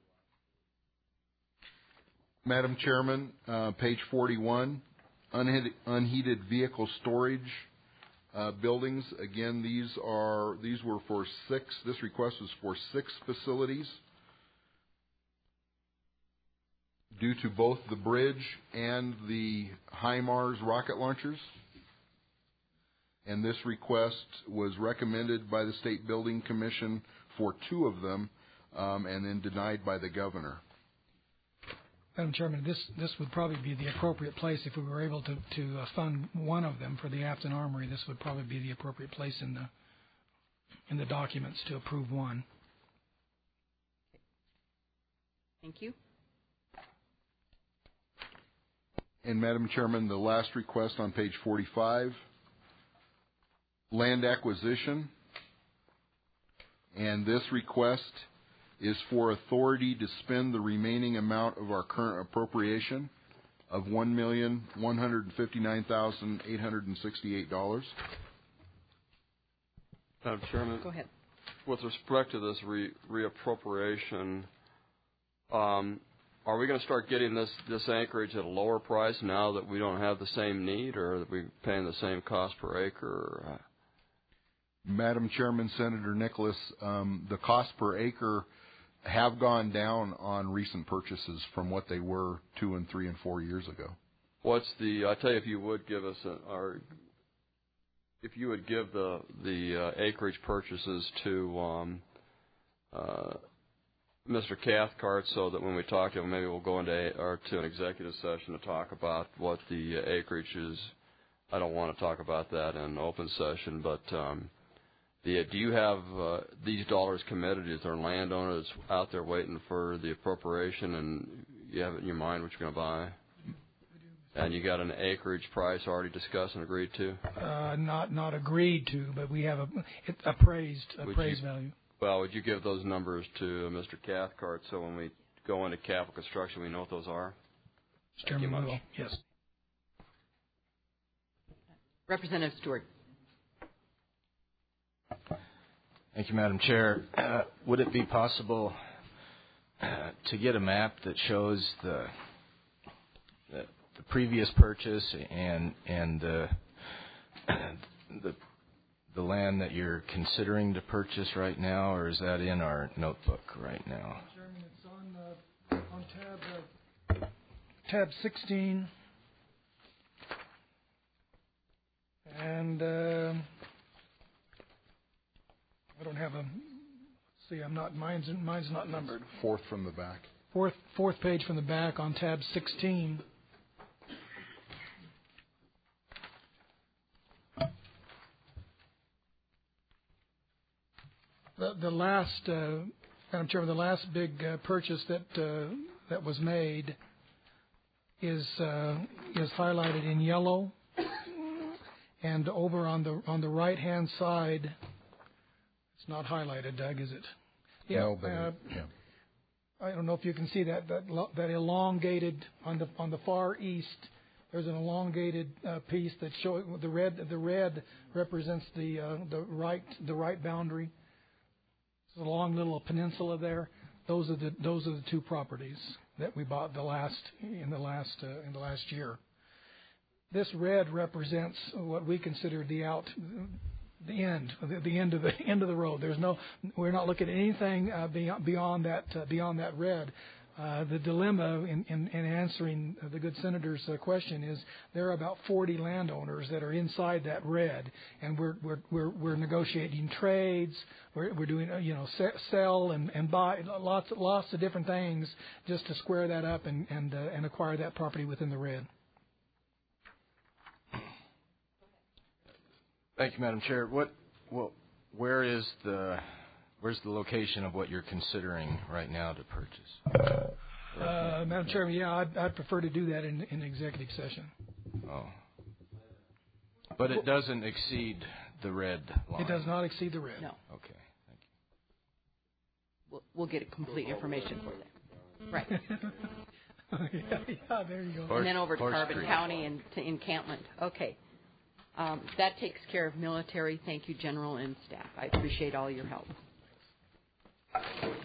Madam Chairman, uh, page forty-one. Unheated, unheated vehicle storage uh, buildings. Again, these are these were for six. This request was for six facilities due to both the bridge and the HIMARS rocket launchers. And this request was recommended by the State Building Commission for two of them, um, and then denied by the Governor. Madam Chairman, this this would probably be the appropriate place if we were able to to uh, fund one of them for the Afton Armory. This would probably be the appropriate place in the in the documents to approve one. Thank you. And Madam Chairman, the last request on page forty-five, land acquisition, and this request is for authority to spend the remaining amount of our current appropriation of one million one hundred fifty-nine thousand eight hundred sixty-eight dollars. Madam Chairman, go ahead. With respect to this re- reappropriation, um, are we going to start getting this, this acreage at a lower price now that we don't have the same need, or are we paying the same cost per acre? Or, uh... Madam Chairman, Senator Nicholas, um, the cost per acre have gone down on recent purchases from what they were two and three and four years ago. What's the? I tell you, if you would give us a, or if you would give the the uh, acreage purchases to um, uh, Mister Cathcart, so that when we talk to him, maybe we'll go into a, or to an executive session to talk about what the uh, acreage is. I don't want to talk about that in open session, but. Um, The, do you have uh, these dollars committed? Is there landowners out there waiting for the appropriation, and you have it in your mind what you're going to buy? And you got an acreage price already discussed and agreed to? Uh, not not agreed to, but we have a it appraised appraised you, value. Well, would you give those numbers to Mister Cathcart so when we go into capital construction, we know what those are? Mister Chairman, we will. Yes. Representative Stewart. Thank you, Madam Chair. Uh, would it be possible uh, to get a map that shows the the, the previous purchase and and the, the the land that you're considering to purchase right now, or is that in our notebook right now? Chairman, it's on uh, on tab uh, tab sixteen, and. Uh, I don't have a, let's see, I'm not, mine's, mine's not numbered. Fourth from the back. Fourth, fourth page from the back on tab sixteen. The, the last, uh, Madam Chairman, the last big uh, purchase that uh, that was made is uh, is highlighted in yellow, and over on the on the right hand side, it's not highlighted. Doug, is it? Yeah. No, but uh, yeah. I don't know if you can see that that that elongated on the on the far east. There's an elongated uh, piece that show the red. The red represents the uh, the right the right boundary. There's a long little peninsula there. Those are the those are the two properties that we bought the last in the last uh, in the last year. This red represents what we consider the out, the end, the, the end of the end of the road. There's no, we're not looking at anything uh, beyond beyond that uh, beyond that red. Uh, the dilemma in, in, in answering the good senator's uh, question is there are about forty landowners that are inside that red, and we're we're we're, we're negotiating trades. We're we're doing uh, you know sell and, and buy lots lots of different things just to square that up and and uh, and acquire that property within the red. Thank you, Madam Chair. What well, where is the Where's the location of what you're considering right now to purchase? Uh, Madam Chairman, yeah, I'd, I'd prefer to do that in, in executive session. Oh. But it doesn't exceed the red line? It does not exceed the red. No. Okay, thank you. We'll, we'll get complete information for that. Right. yeah, yeah, there you go. Horse, and then over to Horse Carbon Creek. County and to encampment. Okay. Um, that takes care of military. Thank you, General and staff. I appreciate all your help.